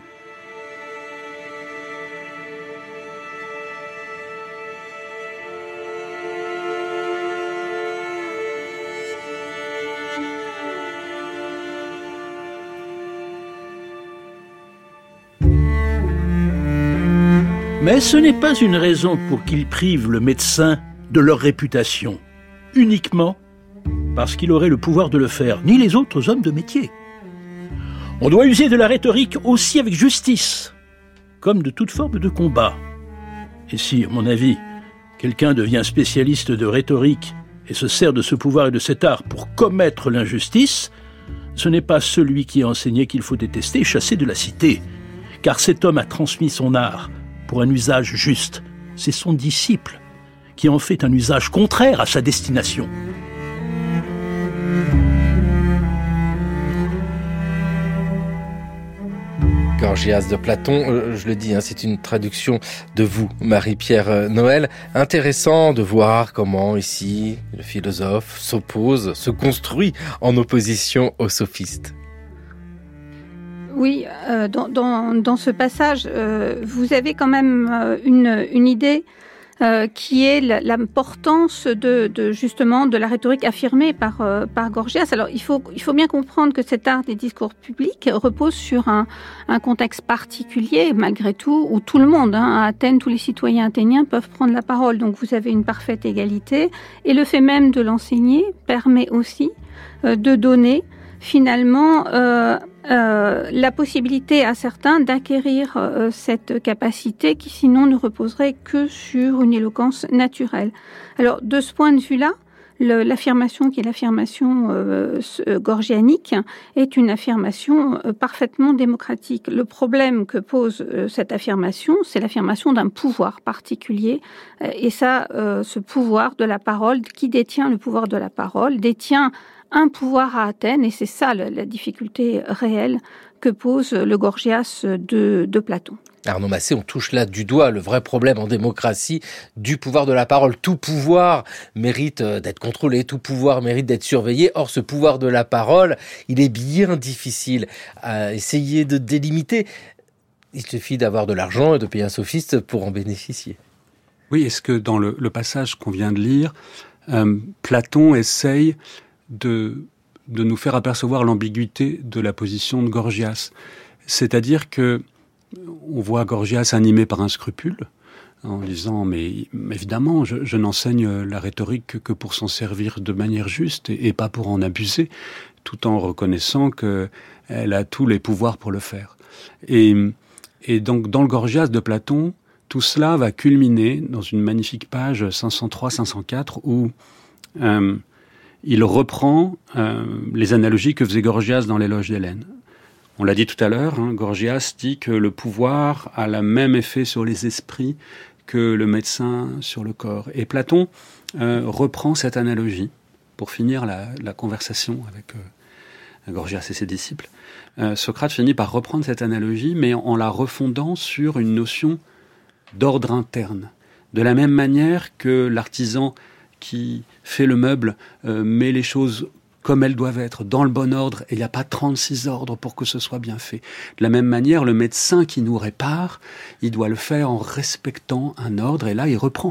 Mais ce n'est pas une raison pour qu'il prive le médecin de leur réputation, uniquement parce qu'il aurait le pouvoir de le faire, ni les autres hommes de métier. On doit user de la rhétorique aussi avec justice, comme de toute forme de combat. Et si, à mon avis, quelqu'un devient spécialiste de rhétorique et se sert de ce pouvoir et de cet art pour commettre l'injustice, ce n'est pas celui qui a enseigné qu'il faut détester et chasser de la cité, car cet homme a transmis son art pour un usage juste. C'est son disciple qui en fait un usage contraire à sa destination. Gorgias de Platon, euh, je le dis, hein, c'est une traduction de vous, Marie-Pierre Noël. Intéressant de voir comment ici le philosophe s'oppose, se construit en opposition aux sophistes. Oui, euh, dans, dans, dans ce passage, euh, vous avez quand même euh, une, une idée euh, qui est l'importance de, de justement de la rhétorique affirmée par, euh, par Gorgias. Alors, il faut, il faut bien comprendre que cet art des discours publics repose sur un, un contexte particulier, malgré tout, où tout le monde, hein, à Athènes, tous les citoyens athéniens peuvent prendre la parole. Donc, vous avez une parfaite égalité. Et le fait même de l'enseigner permet aussi euh, de donner, finalement, euh, Euh, la possibilité à certains d'acquérir euh, cette capacité qui sinon ne reposerait que sur une éloquence naturelle. Alors de ce point de vue-là, le, l'affirmation qui est l'affirmation euh, gorgianique est une affirmation euh, parfaitement démocratique. Le problème que pose euh, cette affirmation, c'est l'affirmation d'un pouvoir particulier euh, et ça, euh, ce pouvoir de la parole, qui détient le pouvoir de la parole, détient un pouvoir à Athènes, et c'est ça la, la difficulté réelle que pose le Gorgias de, de Platon. Arnaud Massé, on touche là du doigt le vrai problème en démocratie du pouvoir de la parole. Tout pouvoir mérite d'être contrôlé, tout pouvoir mérite d'être surveillé. Or, ce pouvoir de la parole, il est bien difficile à essayer de délimiter. Il suffit d'avoir de l'argent et de payer un sophiste pour en bénéficier. Oui, est-ce que dans le, le passage qu'on vient de lire, euh, Platon essaye de, de nous faire apercevoir l'ambiguïté de la position de Gorgias. C'est-à-dire que on voit Gorgias animé par un scrupule, en disant, mais, mais évidemment, je, je n'enseigne la rhétorique que, que pour s'en servir de manière juste et, et pas pour en abuser, tout en reconnaissant qu'elle a tous les pouvoirs pour le faire. Et, et donc, dans le Gorgias de Platon, tout cela va culminer dans une magnifique page cinq cent trois cinq cent quatre où euh, il reprend euh, les analogies que faisait Gorgias dans l'éloge d'Hélène. On l'a dit tout à l'heure, hein, Gorgias dit que le pouvoir a le même effet sur les esprits que le médecin sur le corps. Et Platon euh, reprend cette analogie pour finir la, la conversation avec euh, Gorgias et ses disciples. Euh, Socrate finit par reprendre cette analogie, mais en, en la refondant sur une notion d'ordre interne. De la même manière que l'artisan qui fait le meuble euh, met les choses comme elles doivent être, dans le bon ordre, et il n'y a pas trente-six ordres pour que ce soit bien fait. De la même manière, le médecin qui nous répare, il doit le faire en respectant un ordre, et là, il reprend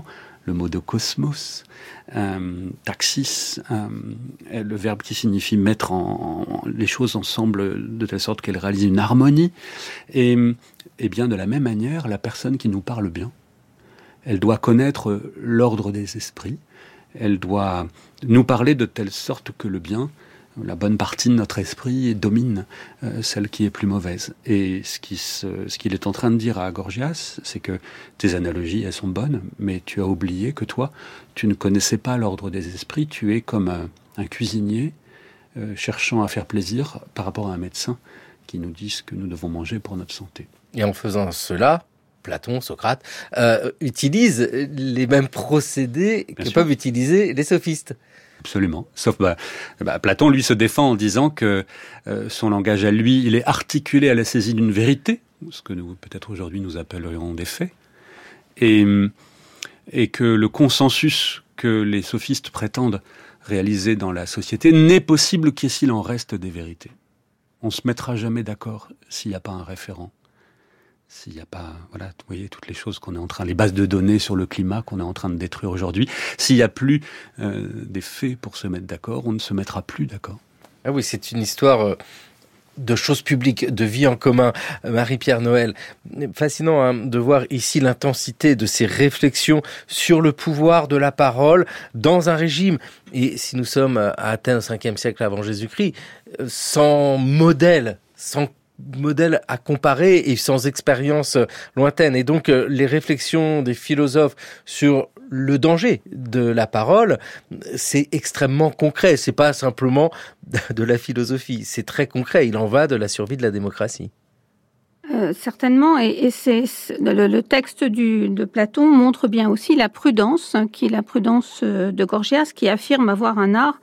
le mot de cosmos, euh, taxis, euh, le verbe qui signifie mettre en, en, les choses ensemble de telle sorte qu'elles réalisent une harmonie. Et, et bien de la même manière, la personne qui nous parle bien, elle doit connaître l'ordre des esprits, elle doit nous parler de telle sorte que le bien, la bonne partie de notre esprit domine euh, celle qui est plus mauvaise. Et ce, qui se, ce qu'il est en train de dire à Gorgias, c'est que tes analogies, elles sont bonnes, mais tu as oublié que toi, tu ne connaissais pas l'ordre des esprits, tu es comme un, un cuisinier euh, cherchant à faire plaisir par rapport à un médecin qui nous dit ce que nous devons manger pour notre santé. Et en faisant cela, Platon, Socrate, euh, utilisent les mêmes procédés Bien que sûr. peuvent utiliser les sophistes. Absolument. Sauf bah, bah, Platon, lui, se défend en disant que euh, son langage à lui, il est articulé à la saisie d'une vérité, ce que nous, peut-être aujourd'hui, nous appellerions des faits, et, et que le consensus que les sophistes prétendent réaliser dans la société n'est possible que s'il en reste des vérités. On se mettra jamais d'accord s'il n'y a pas un référent. S'il n'y a pas, voilà, vous voyez, toutes les choses qu'on est en train, les bases de données sur le climat qu'on est en train de détruire aujourd'hui, s'il n'y a plus euh, des faits pour se mettre d'accord, on ne se mettra plus d'accord. Ah oui, c'est une histoire de choses publiques, de vie en commun. Marie-Pierre Noël, fascinant hein, de voir ici l'intensité de ces réflexions sur le pouvoir de la parole dans un régime. Et si nous sommes à Athènes au cinquième siècle avant Jésus-Christ, sans modèle, sans modèle à comparer et sans expérience lointaine. Et donc, les réflexions des philosophes sur le danger de la parole, c'est extrêmement concret. C'est pas simplement de la philosophie. C'est très concret. Il en va de la survie de la démocratie. Euh, certainement, et, et c'est, c'est le, le texte du, de Platon montre bien aussi la prudence, hein, qui est la prudence de Gorgias, qui affirme avoir un art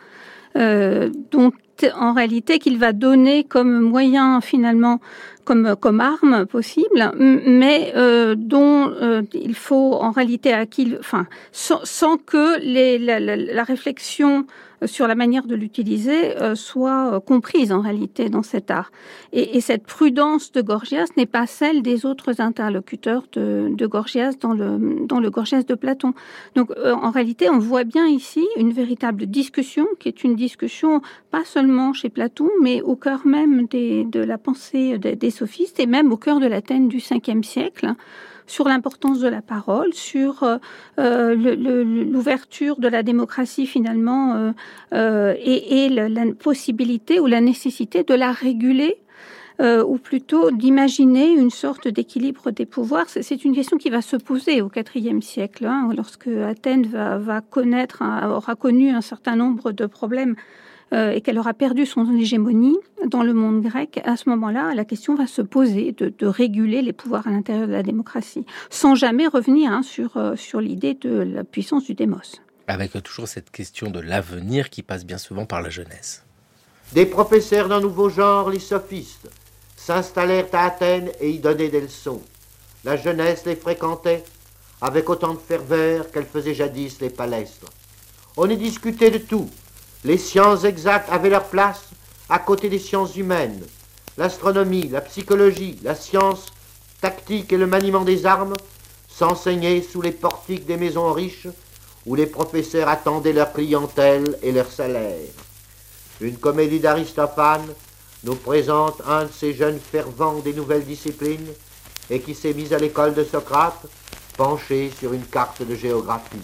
euh, dont en réalité qu'il va donner comme moyen finalement, comme comme arme possible, mais euh, dont euh, il faut en réalité à qui, enfin, sans, sans que les, la, la, la réflexion sur la manière de l'utiliser euh, soit euh, comprise en réalité dans cet art. Et, et cette prudence de Gorgias n'est pas celle des autres interlocuteurs de, de Gorgias dans le dans le Gorgias de Platon. Donc euh, en réalité, on voit bien ici une véritable discussion qui est une discussion pas seulement chez Platon, mais au cœur même des, de la pensée des, des sophistes et même au cœur de l'Athènes du cinquième siècle, sur l'importance de la parole, sur euh, le, le, l'ouverture de la démocratie finalement euh, euh, et, et la, la possibilité ou la nécessité de la réguler, euh, ou plutôt d'imaginer une sorte d'équilibre des pouvoirs. C'est, c'est une question qui va se poser au quatrième siècle, hein, lorsque Athènes va, va connaître, un, aura connu un certain nombre de problèmes Euh, et qu'elle aura perdu son hégémonie dans le monde grec. À ce moment-là, la question va se poser de, de réguler les pouvoirs à l'intérieur de la démocratie, sans jamais revenir hein, sur, euh, sur l'idée de la puissance du démos. Avec toujours cette question de l'avenir qui passe bien souvent par la jeunesse. Des professeurs d'un nouveau genre, les sophistes, s'installèrent à Athènes et y donnaient des leçons. La jeunesse les fréquentait avec autant de ferveur qu'elle faisait jadis les palestres. On y discutait de tout. Les sciences exactes avaient leur place à côté des sciences humaines. L'astronomie, la psychologie, la science tactique et le maniement des armes s'enseignaient sous les portiques des maisons riches où les professeurs attendaient leur clientèle et leur salaire. Une comédie d'Aristophane nous présente un de ces jeunes fervents des nouvelles disciplines et qui s'est mis à l'école de Socrate, penché sur une carte de géographie.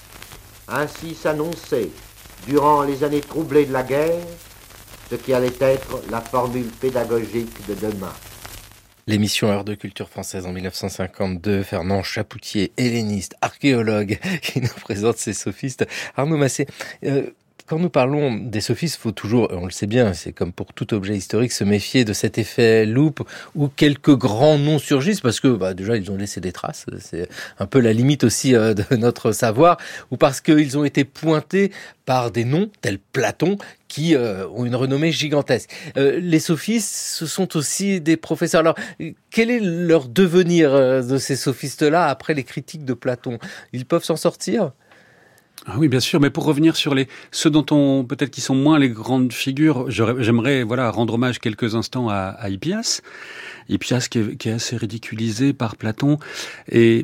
Ainsi s'annonçait, durant les années troublées de la guerre, ce qui allait être la formule pédagogique de demain. L'émission Heure de culture française en dix-neuf cent cinquante-deux, Fernand Chapoutier, helléniste, archéologue, qui nous présente ces sophistes. Arnaud Massé, euh, quand nous parlons des sophistes, il faut toujours, on le sait bien, c'est comme pour tout objet historique, se méfier de cet effet loupe où quelques grands noms surgissent parce que bah, déjà ils ont laissé des traces, c'est un peu la limite aussi euh, de notre savoir, ou parce qu'ils ont été pointés par des noms tels Platon qui euh, ont une renommée gigantesque. Euh, les sophistes, ce sont aussi des professeurs. Alors, quel est leur devenir euh, de ces sophistes-là après les critiques de Platon ? Ils peuvent s'en sortir ? Ah oui, bien sûr, mais pour revenir sur les ceux dont on peut-être qui sont moins les grandes figures, j'aimerais voilà rendre hommage quelques instants à, à Hippias, Hippias qui est, qui est assez ridiculisé par Platon et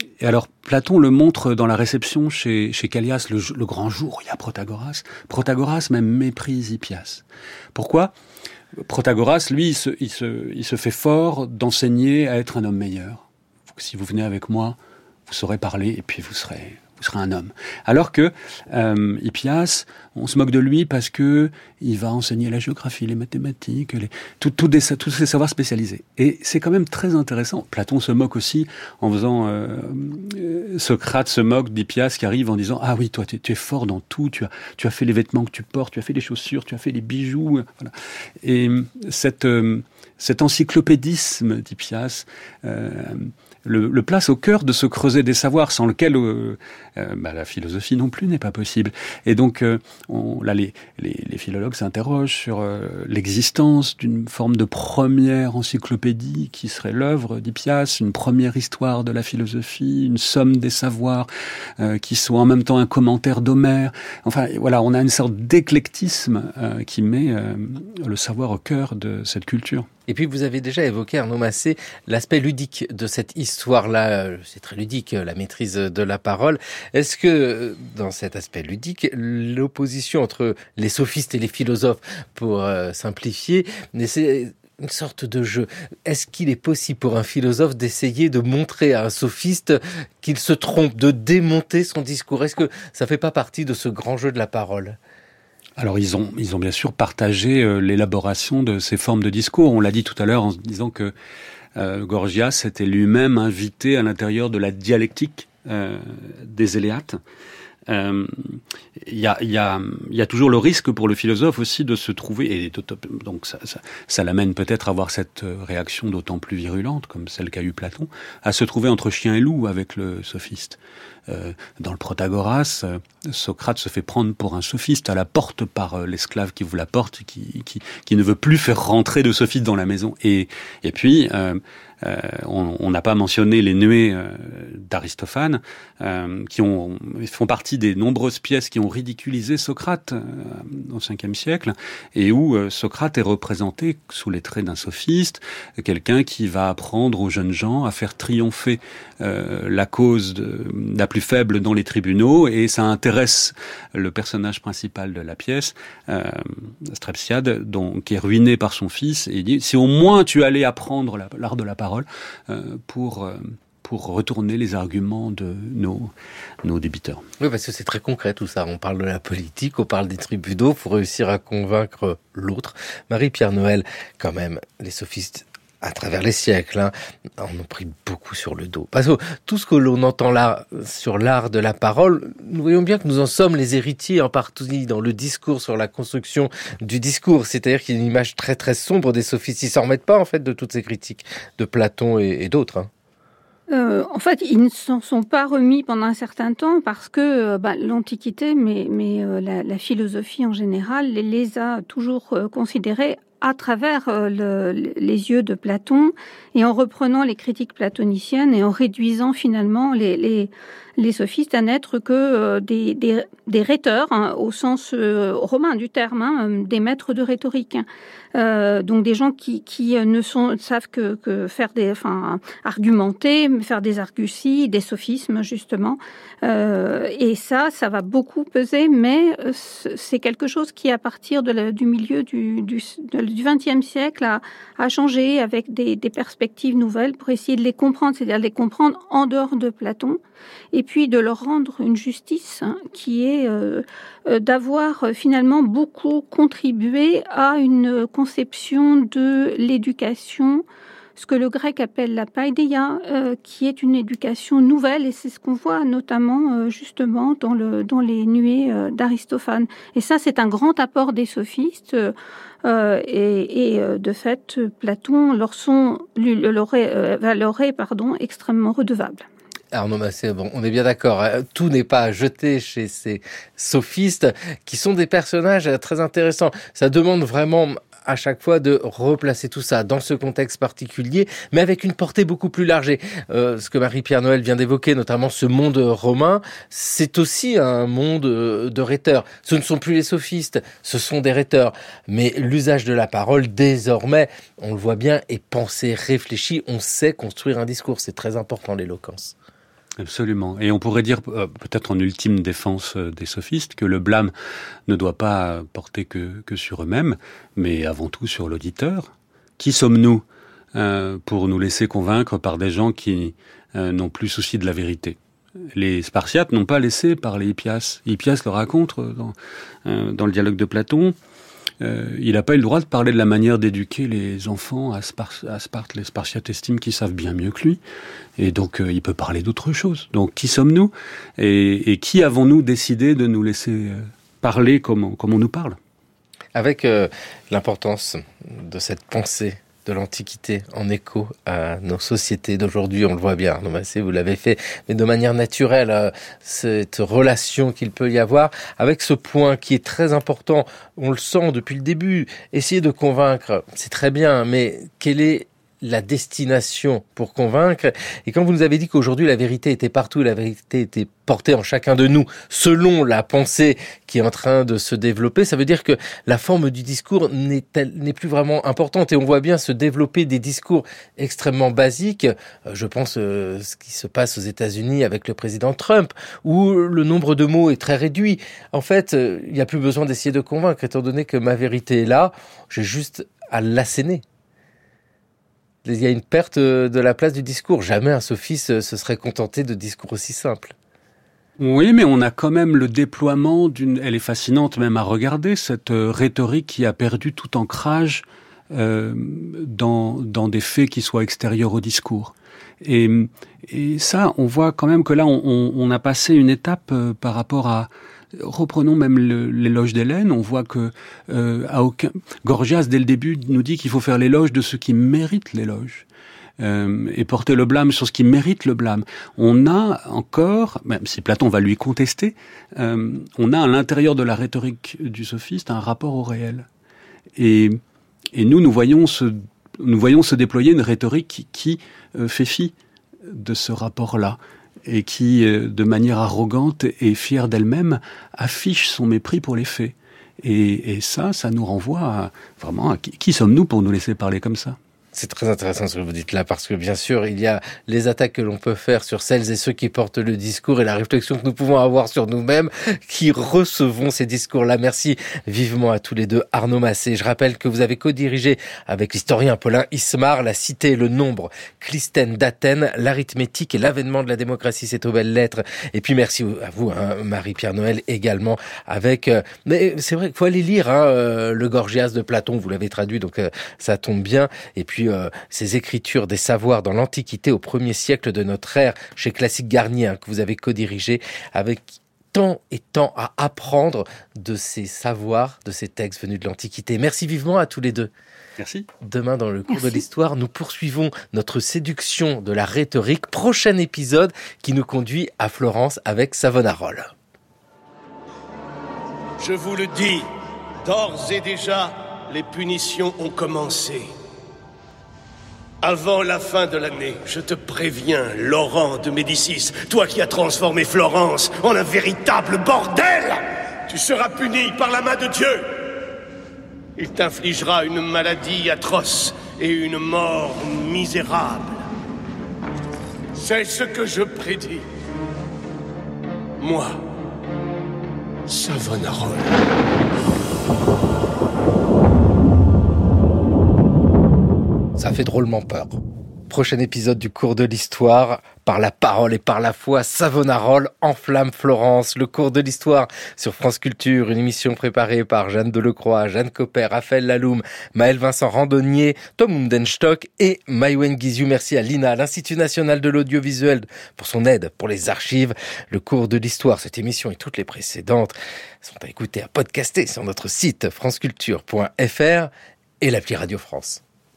et alors, Platon le montre dans la réception chez, chez Callias, le, le grand jour, il y a Protagoras. Protagoras même méprise Hippias. Pourquoi ? Protagoras, lui, il se, il, se, il se fait fort d'enseigner à être un homme meilleur. Si vous venez avec moi, vous saurez parler et puis vous serez... vous serez un homme. Alors que euh, Hippias, on se moque de lui parce que il va enseigner la géographie, les mathématiques, les, tout, tout des, tous ces savoirs spécialisés. Et c'est quand même très intéressant. Platon se moque aussi en faisant... Euh, euh, Socrate se moque d'Hippias qui arrive en disant « Ah oui, toi, tu, tu es fort dans tout, tu as, tu as fait les vêtements que tu portes, tu as fait les chaussures, tu as fait les bijoux. » Voilà. Et cette, euh, cet encyclopédisme d'Hippias... Euh, Le, le place au cœur de ce creuset des savoirs sans lequel euh, euh, bah, la philosophie non plus n'est pas possible. Et donc euh, on, là les, les, les philologues s'interrogent sur euh, l'existence d'une forme de première encyclopédie qui serait l'œuvre d'Hippias, une première histoire de la philosophie, une somme des savoirs euh, qui soit en même temps un commentaire d'Homère. Enfin voilà, on a une sorte d'éclectisme euh, qui met euh, le savoir au cœur de cette culture. Et puis vous avez déjà évoqué, Arnaud Massé, l'aspect ludique de cette histoire-là. C'est très ludique, la maîtrise de la parole. Est-ce que, dans cet aspect ludique, l'opposition entre les sophistes et les philosophes, pour euh, simplifier, c'est une sorte de jeu. Est-ce qu'il est possible pour un philosophe d'essayer de montrer à un sophiste qu'il se trompe, de démonter son discours ? Est-ce que ça fait pas partie de ce grand jeu de la parole ? Alors ils ont ils ont bien sûr partagé euh, l'élaboration de ces formes de discours. On l'a dit tout à l'heure en se disant que euh, Gorgias était lui-même invité à l'intérieur de la dialectique euh, des Éléates. Euh, il y a il y a il y a toujours le risque pour le philosophe aussi de se trouver, et donc ça ça, ça l'amène peut-être à avoir cette réaction d'autant plus virulente comme celle qu'a eu Platon, à se trouver entre chien et loup avec le sophiste. Euh, dans le Protagoras, euh, Socrate se fait prendre pour un sophiste à la porte par euh, l'esclave qui vous la porte, qui, qui, qui ne veut plus faire rentrer de sophiste dans la maison. Et, et puis, euh, euh, on n'a pas mentionné les nuées euh, d'Aristophane, euh, qui ont, font partie des nombreuses pièces qui ont ridiculisé Socrate euh, au cinquième siècle, et où euh, Socrate est représenté sous les traits d'un sophiste, quelqu'un qui va apprendre aux jeunes gens à faire triompher euh, la cause de, la plus faible dans les tribunaux, et ça intéresse le personnage principal de la pièce, euh, Strepsiade, donc, qui est ruiné par son fils, et il dit, si au moins tu allais apprendre la, l'art de la parole euh, pour... Euh, pour retourner les arguments de nos, nos débiteurs. Oui, parce que c'est très concret tout ça. On parle de la politique, on parle des tribunaux pour réussir à convaincre l'autre. Marie-Pierre Noël, quand même, les sophistes, à travers les siècles, hein, en ont pris beaucoup sur le dos. Parce que tout ce que l'on entend là sur l'art de la parole, nous voyons bien que nous en sommes les héritiers en partie dans le discours, sur la construction du discours. C'est-à-dire qu'il y a une image très très sombre des sophistes. Ils ne s'en remettent pas en fait de toutes ces critiques de Platon et, et d'autres. Hein. Euh, en fait, ils ne s'en sont pas remis pendant un certain temps parce que euh, bah, l'Antiquité, mais, mais euh, la, la philosophie en général, les, les a toujours euh, considérés à travers euh, le, les yeux de Platon, et en reprenant les critiques platoniciennes et en réduisant finalement les, les, les sophistes à n'être que euh, des, des, des rhéteurs, hein, au sens euh, romain du terme, hein, des maîtres de rhétorique. Euh, donc des gens qui, qui ne sont, savent que, que faire des, enfin, argumenter, faire des arguties, des sophismes justement. Euh, et ça, ça va beaucoup peser, mais c'est quelque chose qui, à partir de la, du milieu du, du, du vingtième siècle, a, a changé avec des, des perspectives nouvelles pour essayer de les comprendre, c'est-à-dire de les comprendre en dehors de Platon, et puis de leur rendre une justice, hein, qui est euh, euh, d'avoir euh, finalement beaucoup contribué à une conception de l'éducation, ce que le grec appelle la paideia, euh, qui est une éducation nouvelle, et c'est ce qu'on voit notamment euh, justement dans, le, dans les nuées euh, d'Aristophane. Et ça, c'est un grand apport des sophistes, euh, et, et euh, de fait, Platon leur, sont, leur est, euh, leur est pardon, extrêmement redevable. Arnaud Massé, bon, on est bien d'accord, hein, tout n'est pas jeté chez ces sophistes qui sont des personnages très intéressants. Ça demande vraiment à chaque fois de replacer tout ça dans ce contexte particulier, mais avec une portée beaucoup plus large. Et, euh, ce que Marie-Pierre Noël vient d'évoquer, notamment ce monde romain, c'est aussi un monde de rhéteurs. Ce ne sont plus les sophistes, ce sont des rhéteurs. Mais l'usage de la parole, désormais, on le voit bien, est pensé, réfléchi. On sait construire un discours. C'est très important, l'éloquence. Absolument. Et on pourrait dire, euh, peut-être en ultime défense euh, des sophistes, que le blâme ne doit pas porter que, que sur eux-mêmes, mais avant tout sur l'auditeur. Qui sommes-nous euh, pour nous laisser convaincre par des gens qui euh, n'ont plus souci de la vérité ? Les Spartiates n'ont pas laissé parler Hippias. Hippias le raconte dans, euh, dans le dialogue de Platon. Euh, il n'a pas eu le droit de parler de la manière d'éduquer les enfants à, Spar- à Sparte. Les Spartiates estiment qu'ils savent bien mieux que lui. Et donc, euh, il peut parler d'autre chose. Donc, qui sommes-nous ? et, et qui avons-nous décidé de nous laisser euh, parler comme on, comme on nous parle ? Avec euh, l'importance de cette pensée de l'Antiquité en écho à nos sociétés d'aujourd'hui, on le voit bien, Arnaud Massé, vous l'avez fait, mais de manière naturelle, euh, cette relation qu'il peut y avoir, avec ce point qui est très important, on le sent depuis le début, essayer de convaincre, c'est très bien, mais quelle est la destination pour convaincre? Et quand vous nous avez dit qu'aujourd'hui la vérité était partout, la vérité était portée en chacun de nous, selon la pensée qui est en train de se développer, ça veut dire que la forme du discours n'est, n'est plus vraiment importante. Et on voit bien se développer des discours extrêmement basiques. Je pense euh, ce qui se passe aux États-Unis avec le président Trump, où le nombre de mots est très réduit. En fait, euh, il n'y a plus besoin d'essayer de convaincre, étant donné que ma vérité est là, j'ai juste à l'asséner. Il y a une perte de la place du discours. Jamais un sophiste se serait contenté de discours aussi simples. Oui, mais on a quand même le déploiement d'une... Elle est fascinante même à regarder, cette rhétorique qui a perdu tout ancrage euh, dans, dans des faits qui soient extérieurs au discours. Et, et ça, on voit quand même que là, on, on, on a passé une étape euh, par rapport à... Reprenons même le, l'éloge d'Hélène, on voit que euh, à aucun... Gorgias, dès le début, nous dit qu'il faut faire l'éloge de ceux qui méritent l'éloge. Euh, et porter le blâme sur ce qui mérite le blâme. On a encore, même si Platon va lui contester, euh, on a à l'intérieur de la rhétorique du sophiste un rapport au réel. Et, et nous, nous voyons, se, nous voyons se déployer une rhétorique qui, qui euh, fait fi de ce rapport-là, et qui, de manière arrogante et fière d'elle-même, affiche son mépris pour les faits. Et, et ça, ça nous renvoie à, vraiment à qui, qui sommes-nous pour nous laisser parler comme ça ? C'est très intéressant ce que vous dites là, parce que bien sûr, il y a les attaques que l'on peut faire sur celles et ceux qui portent le discours et la réflexion que nous pouvons avoir sur nous-mêmes, qui recevons ces discours-là. Merci vivement à tous les deux, Arnaud Massé. Je rappelle que vous avez co-dirigé avec l'historien Paulin Ismar La cité et le nombre, Clisthène d'Athènes, l'arithmétique et l'avènement de la démocratie, c'est aux belles lettres. Et puis merci à vous, hein, Marie-Pierre Noël, également avec... Euh, mais c'est vrai qu'il faut aller lire hein, euh, le Gorgias de Platon, vous l'avez traduit, donc euh, ça tombe bien. Et puis Euh, ces écritures des savoirs dans l'Antiquité au premier siècle de notre ère, chez Classique Garnier, hein, que vous avez co-dirigé, avec tant et tant à apprendre de ces savoirs, de ces textes venus de l'Antiquité. Merci vivement à tous les deux. Merci. Demain, dans le cours Merci. de l'histoire, nous poursuivons notre séduction de la rhétorique. Prochain épisode qui nous conduit à Florence avec Savonarola. Je vous le dis, d'ores et déjà, les punitions ont commencé. Avant la fin de l'année, je te préviens, Laurent de Médicis, toi qui as transformé Florence en un véritable bordel, tu seras puni par la main de Dieu. Il t'infligera une maladie atroce et une mort misérable. C'est ce que je prédis. Moi, Savonarola. Ça fait drôlement peur. Prochain épisode du cours de l'histoire, par la parole et par la foi, Savonarola enflamme Florence. Le cours de l'histoire sur France Culture, une émission préparée par Jeanne Delecroix, Jeanne Copper, Raphaël Laloum, Maël Vincent Randonnier, Tom Umdenstock et Maïwen Guizou. Merci à l'I N A, l'Institut National de l'Audiovisuel, pour son aide pour les archives. Le cours de l'histoire, cette émission et toutes les précédentes sont à écouter, à podcaster sur notre site franceculture point f r et l'appli Radio France.